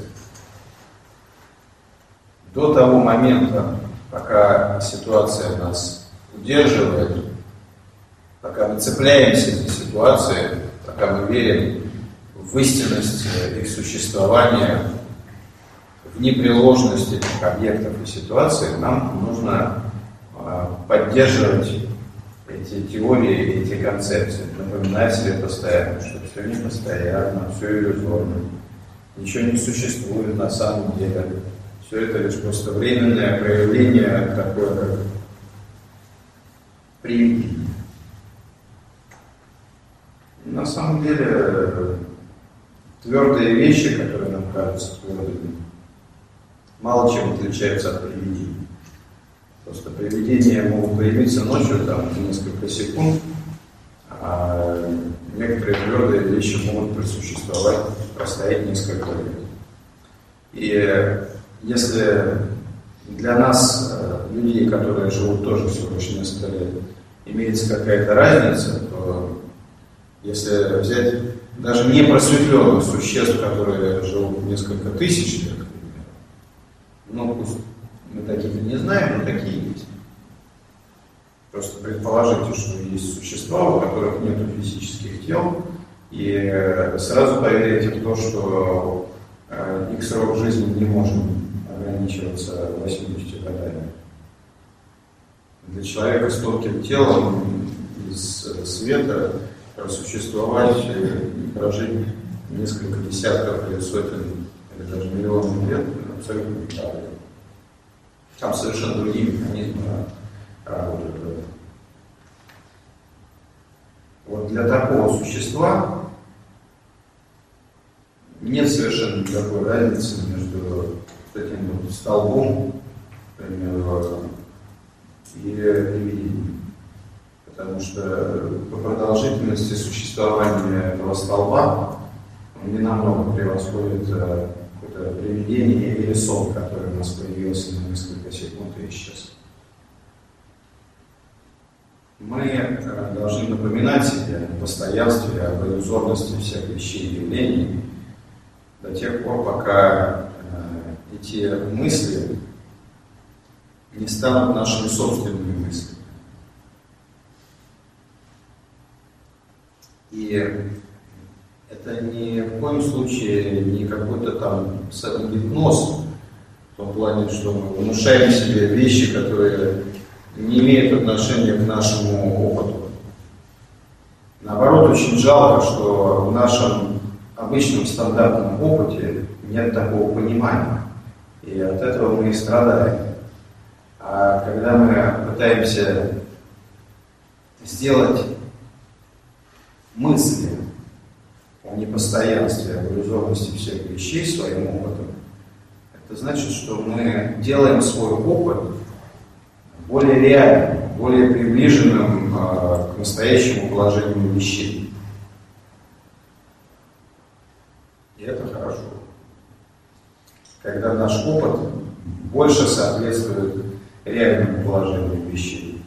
До того момента, пока ситуация нас удерживает, пока мы цепляемся за ситуации, пока мы верим в истинность их существования, в непреложность этих объектов и ситуаций, нам нужно поддерживать эти теории, эти концепции, напоминать себе постоянно, что все не постоянно, все иллюзорно, ничего не существует на самом деле. Все это лишь просто временное проявление такое, как привидение. На самом деле, твердые вещи, которые нам кажутся твердыми, мало чем отличаются от привидений. Просто привидения могут появиться ночью, там, несколько секунд, а некоторые твердые вещи могут просуществовать, простоять несколько лет. И если для нас, людей, которые живут тоже всего лишь несколько лет, имеется какая-то разница, то если взять даже непросветленных существ, которые живут несколько тысяч лет, ну пусть мы таких не знаем, но такие есть, Просто предположите, что есть существа, у которых нет физических тел, и сразу поверите в то, что их срок жизни не может ограничиваться восьмидесятью годами. Для человека с тонким телом из света просуществовать и прожить несколько десятков или сотен, или даже миллионов лет абсолютно неправильно. Там совершенно другие механизмы работают. Вот для такого существа нет совершенно никакой разницы между таким вот столбом, например, и привидением. Потому что по продолжительности существования этого столба он не намного превосходит какое-то привидение или сон, который у нас появился на несколько секунд и исчез. Мы должны напоминать себе о постоянстве, об иллюзорности всех вещей и явлений до тех пор, пока эти мысли не станут нашими собственными мыслями. И это ни в коем случае не какой-то там самогипноз, в том плане, что мы внушаем себе вещи, которые не имеют отношения к нашему опыту. Наоборот, очень жалко, что в нашем обычном стандартном опыте нет такого понимания. И от этого мы и страдаем. А когда мы пытаемся сделать мысли о непостоянстве, об иллюзорности всех вещей своим опытом, это значит, что мы делаем свой опыт более реальным, более приближенным э, к настоящему положению вещей. И это хорошо. Когда наш опыт больше соответствует реальному положению вещей.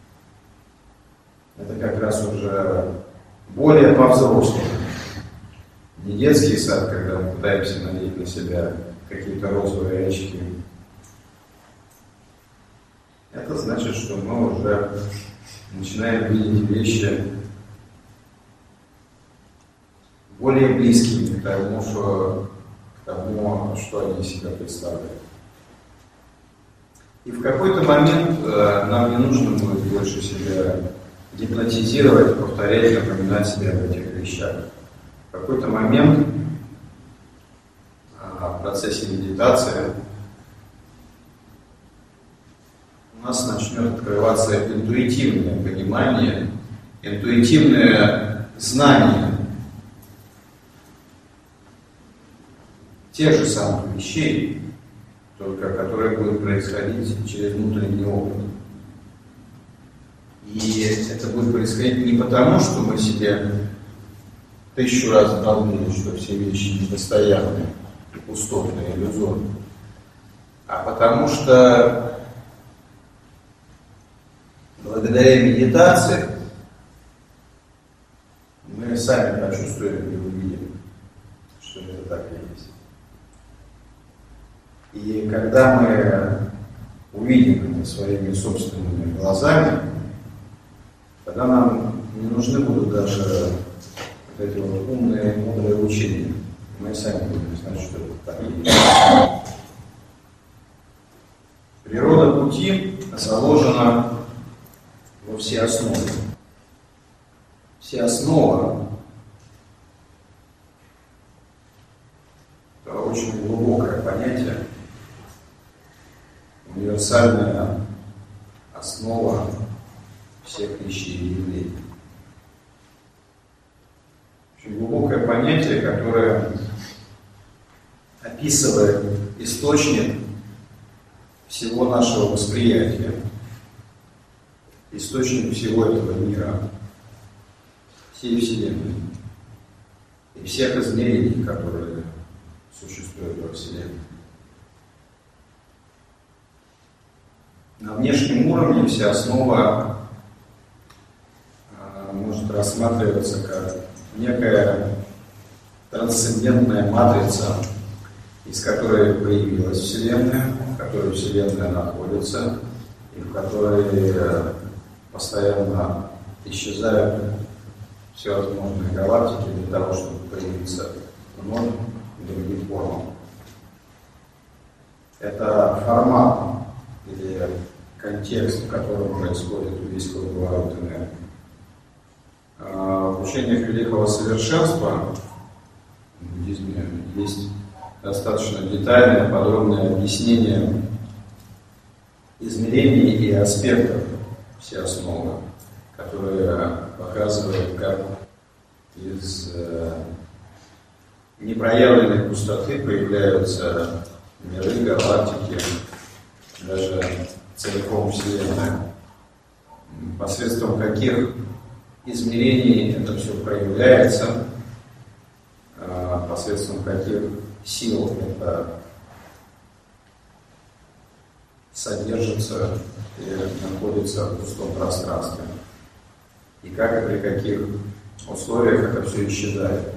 Это как раз уже более по-взрослому. Не детский сад, когда мы пытаемся надеть на себя какие-то розовые очки. Это значит, что мы уже начинаем видеть вещи более близкими к тому, что, к тому, что они себя представляют. И в какой-то момент э, нам не нужно будет больше себя гипнотизировать, повторять, напоминать себе об этих вещах. В какой-то момент э, в процессе медитации у нас начнет открываться интуитивное понимание, интуитивное знание тех же самых вещей, только которые будут происходить через внутренний опыт. И это будет происходить не потому, что мы себе тысячу раз долбили, что все вещи непостоянные, пустотные, иллюзорные, а потому что благодаря медитации мы сами почувствуем и увидим, что это так и есть. И когда мы увидим это своими собственными глазами, тогда нам не нужны будут даже вот эти вот умные, мудрые учения. Мы сами будем знать, что это так и есть. Природа пути заложена во все основы. Все основы — это очень глубокое понятие, универсальная основа всех вещей и явлений. Очень глубокое понятие, которое описывает источник всего нашего восприятия, источник всего этого мира, всей Вселенной и всех измерений, которые существуют во Вселенной. На внешнем уровне вся основа э, может рассматриваться как некая трансцендентная матрица, из которой появилась Вселенная, в которой Вселенная находится, и в которой э, постоянно исчезают всевозможные галактики для того, чтобы появиться вновь в других формах. Это формат или контекст, в котором происходит весь круговорот энергии. В учениях великого совершенства в буддизме есть достаточно детальное, подробное объяснение измерений и аспектов всей основы, которые показывают, как из непроявленной пустоты появляются миры, галактики, даже целиком Вселенная, посредством каких измерений это все проявляется, посредством каких сил это содержится и находится в пустом пространстве, и как и при каких условиях это все исчезает.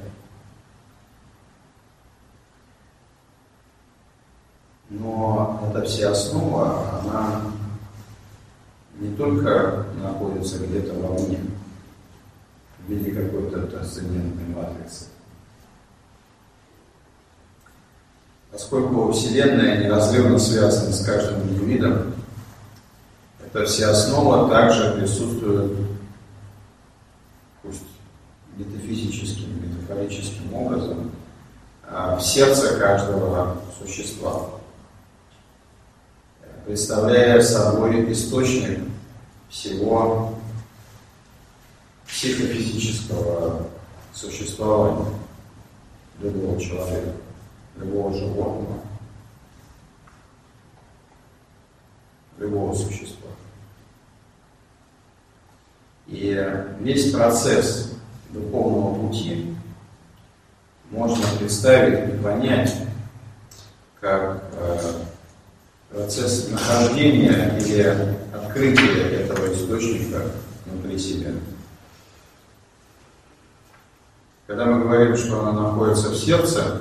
Но эта вся основа, она не только находится где-то вовне, в виде какой-то трансцендентной матрицы. Поскольку Вселенная неразрывно связана с каждым индивидом, эта вся основа также присутствует, пусть метафизическим, метафорическим образом, в сердце каждого существа, представляя собой источник всего психофизического существования любого человека, любого животного, любого существа. И весь процесс духовного пути можно представить и понять как э, процесс нахождения или открытия этого источника внутри себя. Когда мы говорим, что она находится в сердце,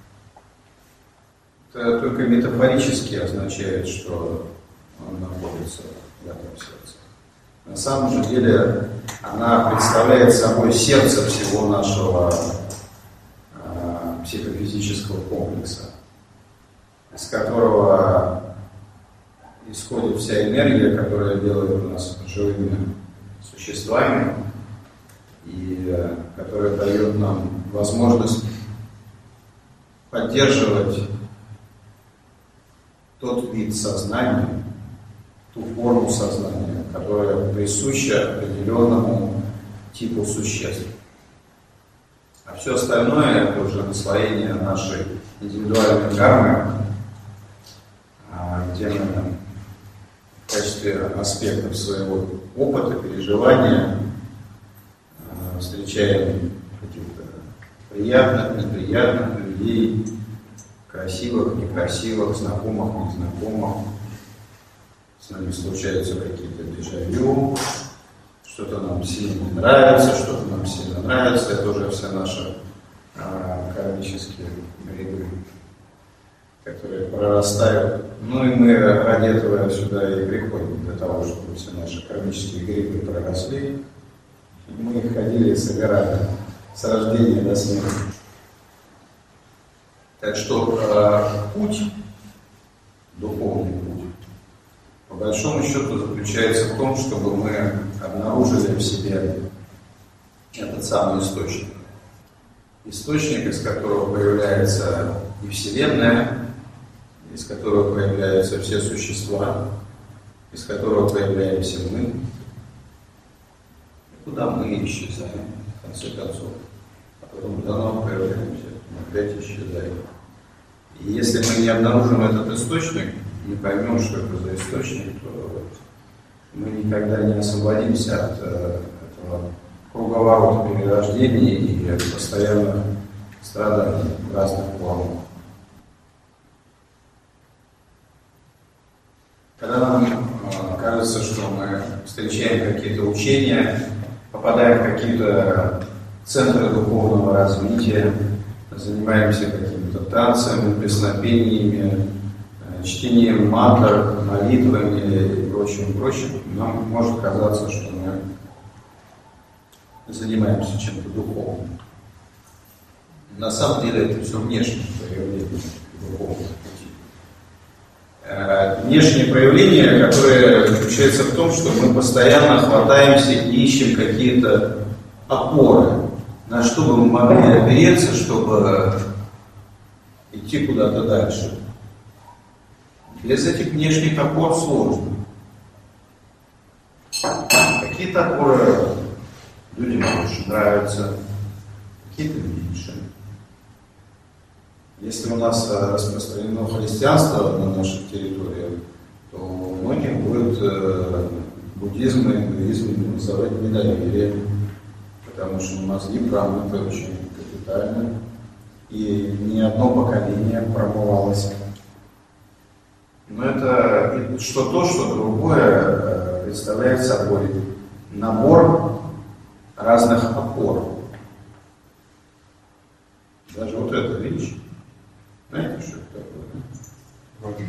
это только метафорически означает, что он находится в этом сердце. На самом же деле она представляет собой сердце всего нашего э, психофизического комплекса, из которого исходит вся энергия, которая делает нас живыми существами и э, которая дает нам возможность поддерживать тот вид сознания, ту форму сознания, которая присуща определенному типу существ. А все остальное — это уже наслоение нашей индивидуальной кармы, где мы в качестве аспектов своего опыта, переживания встречаем каких-то приятных, неприятных людей, красивых, некрасивых, знакомых, незнакомых. С нами случаются какие-то дежавю, что-то нам сильно не нравится, что-то нам сильно нравится. Это уже все наши а, кармические грибы, которые прорастают. Ну и мы ради этого сюда и приходим, для того, чтобы все наши кармические грибы проросли. И мы их ходили и собирали с рождения до смерти. Так что э, путь, духовный путь, по большому счету заключается в том, чтобы мы обнаружили в себе этот самый источник. Источник, из которого появляется и Вселенная, из которого появляются все существа, из которого появляемся мы, и куда мы исчезаем, в конце концов. А потом заново появляемся, мы опять исчезаем. И если мы не обнаружим этот источник, не поймем, что это за источник, то мы никогда не освободимся от этого круговорота перерождений и постоянных страданий в разных формах. Когда нам кажется, что мы встречаем какие-то учения, попадаем в какие-то центры духовного развития, занимаемся какими-то танцами, песнопениями, чтением мантр, молитвами и прочим, прочим, нам может казаться, что мы занимаемся чем-то духовным. На самом деле это все внешнее проявление духовного пути. Внешнее проявление, которое заключается в том, что мы постоянно хватаемся и ищем какие-то опоры, на что бы мы могли опереться, чтобы идти куда-то дальше. Без этих внешних опор сложно. Какие-то опоры людям больше нравятся, какие-то меньше. Если у нас распространено христианство на наших территориях, то многие будут э, буддизм и индуизм называть недоверием, потому что у нас гибрам это очень капитально, и ни одно поколение промывалось. Но это что то, что другое представляет собой набор разных опор. Даже вот эта вещь. Знаете, что это такое?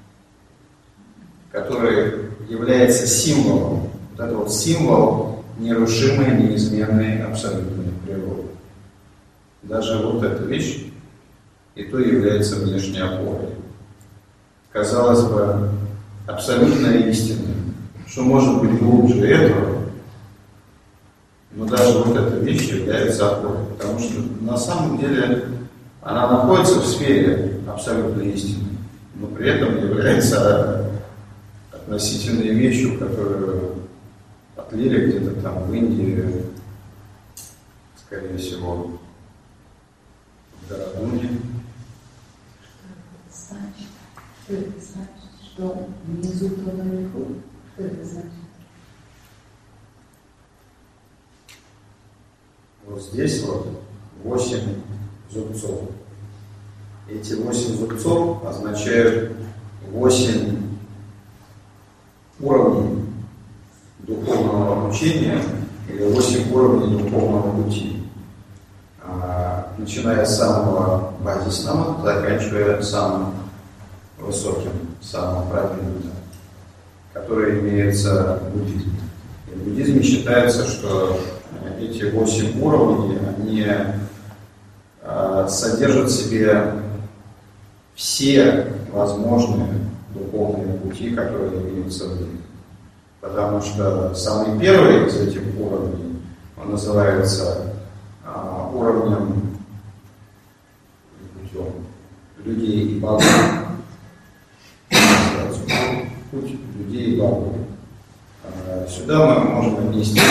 Который является символом. Вот это вот символ нерушимой, неизменной, абсолютной природы. Даже вот эта вещь и то является внешней опорой. Казалось бы, абсолютная истина. Что может быть глубже этого? Но даже вот эта вещь является опорой. Потому что на самом деле она находится в сфере абсолютной истины, но при этом является относительной вещью, которую отлили где-то там в Индии, скорее всего, в Дарадуне. Что это значит? Что внизу, то наверху? Что это значит? Вот здесь вот восемь зубцов. Эти восемь зубцов означают восемь уровней духовного обучения или восемь уровней духовного пути. Начиная с самого базисного, заканчивая самым высоким, самым продвинутым, который имеется в буддизме. И в буддизме считается, что эти восемь уровней, они содержат в себе все возможные духовные пути, которые имеются в мире. Потому что самый первый из этих уровней, он называется а, уровнем путем людей и богов. Путь людей и богов. А, сюда мы можем отнести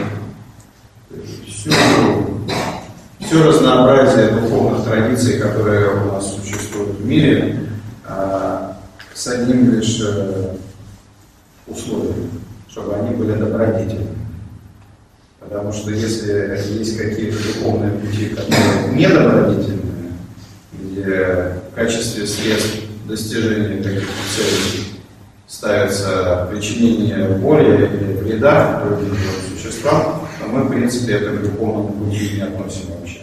всю Все разнообразие духовных традиций, которые у нас существуют в мире, с одним лишь условием, чтобы они были добродетельными. Потому что если есть какие-то духовные пути, которые недобродетельные, где в качестве средств достижения каких-то целей ставится причинение боли или вреда другим существам, но мы, в принципе, это к духовному пути не относим вообще.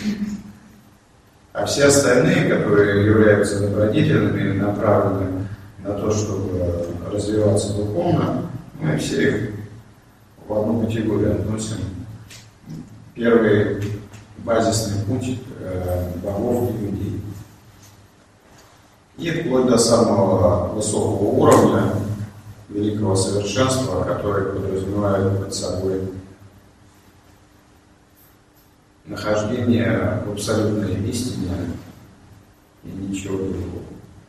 А все остальные, которые являются добродетельными, направлены на то, чтобы развиваться духовно, мы все их в одну категорию относим. Первый базисный путь богов и людей. И вплоть до самого высокого уровня великого совершенства, который подразумевает под собой нахождение в абсолютной истине и ничего другого.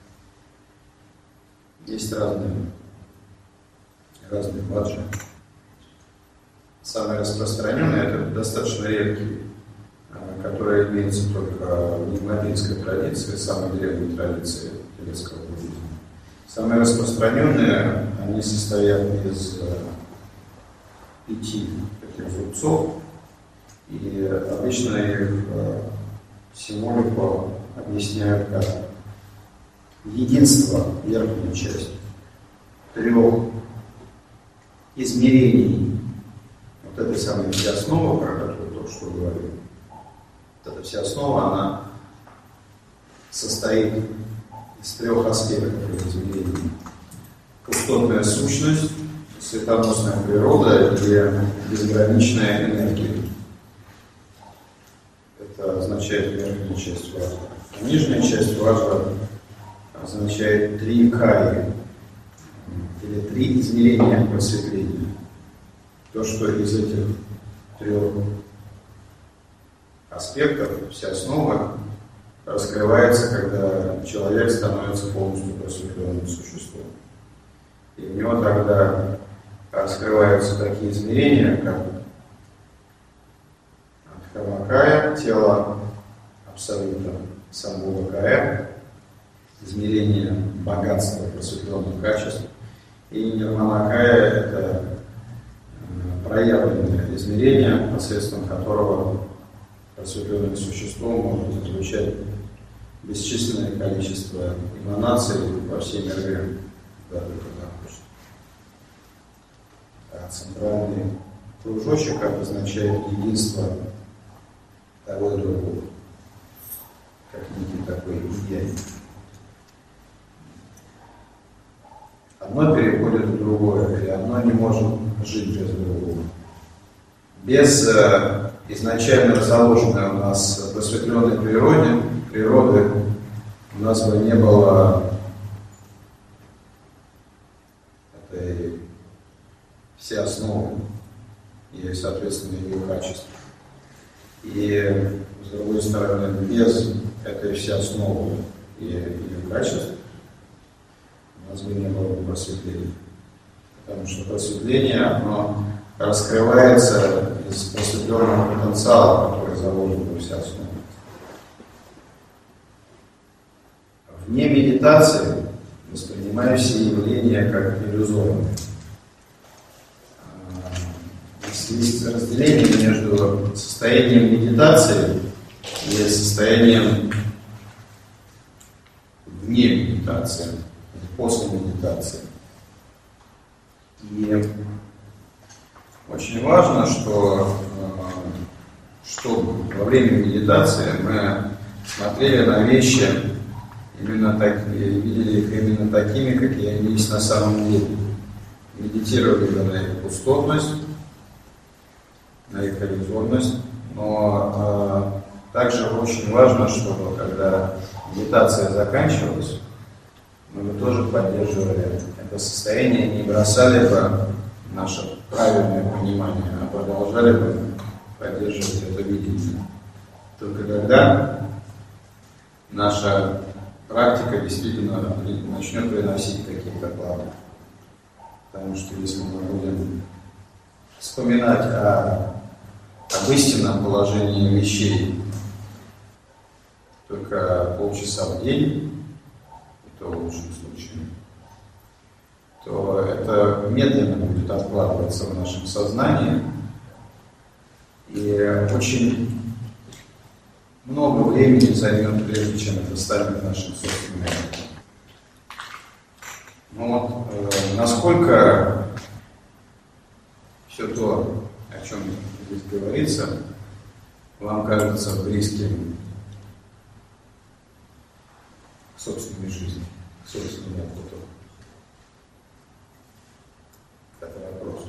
Есть разные, разные баджи. Самый распространенный — это достаточно редкий, который имеется только в нигматинской традиции, самой древней традиции тибетского буддизма. Самые распространенные, они состоят из пяти таких зубцов, и обычно их символику объясняют как единство, верхнюю часть трех измерений. Вот этой самой вся основа, про которую я только что говорил, вот эта вся основа, она состоит из трех аспектов измерений. пустотная сущность, светоносная природа и безграничная энергия. Это означает верхняя часть ваджра. А нижняя часть ваджра означает три каи, или три измерения просветления. То, что из этих трех аспектов, вся основа раскрывается, когда человек становится полностью просветленным существом. И у него тогда раскрываются такие измерения, как Дхармакая, тело абсолюта, Самбхавакая, измерение богатства просветленных качеств, и Нирманакая — это проявленное измерение, посредством которого просветленное существо может излучать бесчисленное количество эманаций во все миры, куда только захочет. А центральный кружочек обозначает единство того и другого, как некий такой yin. Одно переходит в другое, и одно не может жить без другого. Без э, изначально заложенной у нас просветленной природе, природы у нас бы не было этой всей основы и, соответственно, ее качества. И, с другой стороны, без этой всей основы и ее качеств у нас бы не было бы просветления. Потому что просветление, оно раскрывается из просветленного потенциала, который заложен во всей основе. Вне медитации воспринимаю все явления как иллюзорные. Есть разделение между состоянием медитации и состоянием вне медитации, после медитации. И очень важно, что, что во время медитации мы смотрели на вещи именно так, и видели их именно такими, какие они есть на самом деле. Медитировали на их пустотность, на их иллюзорность, но э, также очень важно, чтобы когда медитация заканчивалась, мы бы тоже поддерживали это состояние, не бросали бы наше правильное понимание, а продолжали бы поддерживать это видение. Только тогда наша практика действительно начнет приносить какие-то плоды. Потому что если мы будем вспоминать о, об истинном положении вещей только полчаса в день, и то в лучшем случае, то это медленно будет откладываться в нашем сознании, и очень много времени займет, прежде чем это станет нашим собственным опытом. Но вот, э, насколько все то, о чем здесь говорится, вам кажется близким к собственной жизни, к собственному опыту? Это вопрос.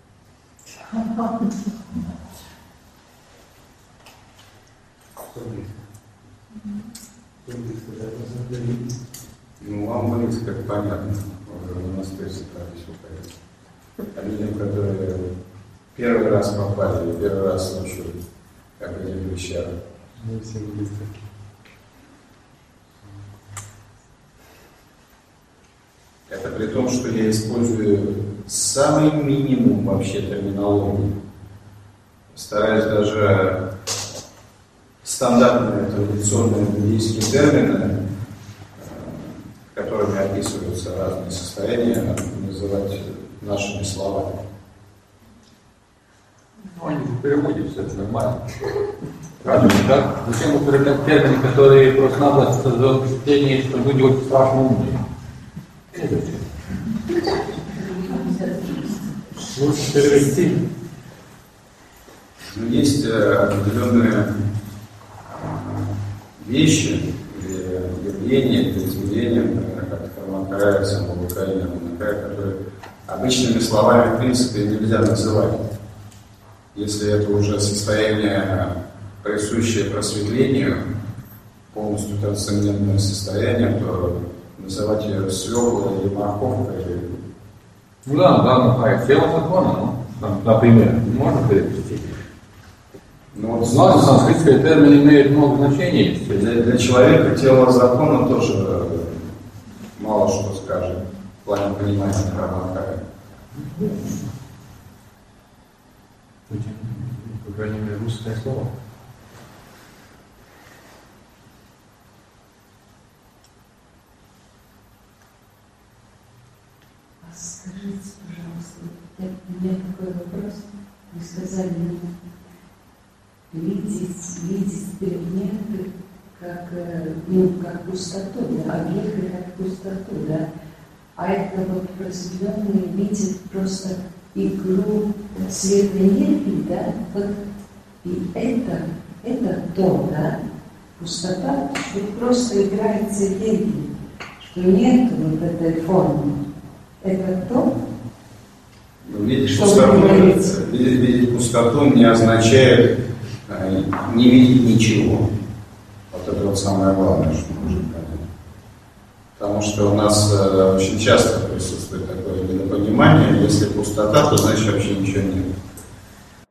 Ну, вам близко, как понятно, в монастырь собрались уходить. А людям, которые первый раз попали, или первый раз слушают, как эти вещи. Мы все близко. Это при том, что я использую самый минимум вообще терминологии. Стараюсь даже стандартные традиционные буддийские термины, которыми описываются разные состояния, называть нашими словами. Ну, они в переводе все это нормально. Правильно, да? Зачем употреблять термины, которые просто-напросто создают впечатление, что люди очень страшно умные? Лучше перевести. Но есть определенные вещи или явления, или измерения, например, как Дхармакая, Самбхавакая, которые обычными словами, в принципе, нельзя называть. Если это уже состояние, присущее просветлению, полностью трансцендентное состояние, то называть ее свеклой или морковкой. Ну да, да, ну, тема закона, ну, там, например, можно перевести. Ну, вот, Ладно, санскритский термин имеет много значений. Для, для человека тело закона тоже мало что скажет в плане понимания Дхармакая. По крайней мере, русское слово. Скажите, пожалуйста, у меня такой вопрос. Вы сказали, видеть, видеть предметы как, ну, как пустоту, да, объекты как пустоту, да. А это вот просветленные видят просто игру света энергии, да, вот, и это, это то, да, пустота, что просто играется энергией, что нет вот этой формы. Это то, Видеть что пустоту, говорится. видеть, видеть пустоту не означает э, не видеть ничего. Вот это вот самое главное, что нужно понять. Потому что у нас э, очень часто присутствует такое недопонимание, если пустота, то значит вообще ничего нет.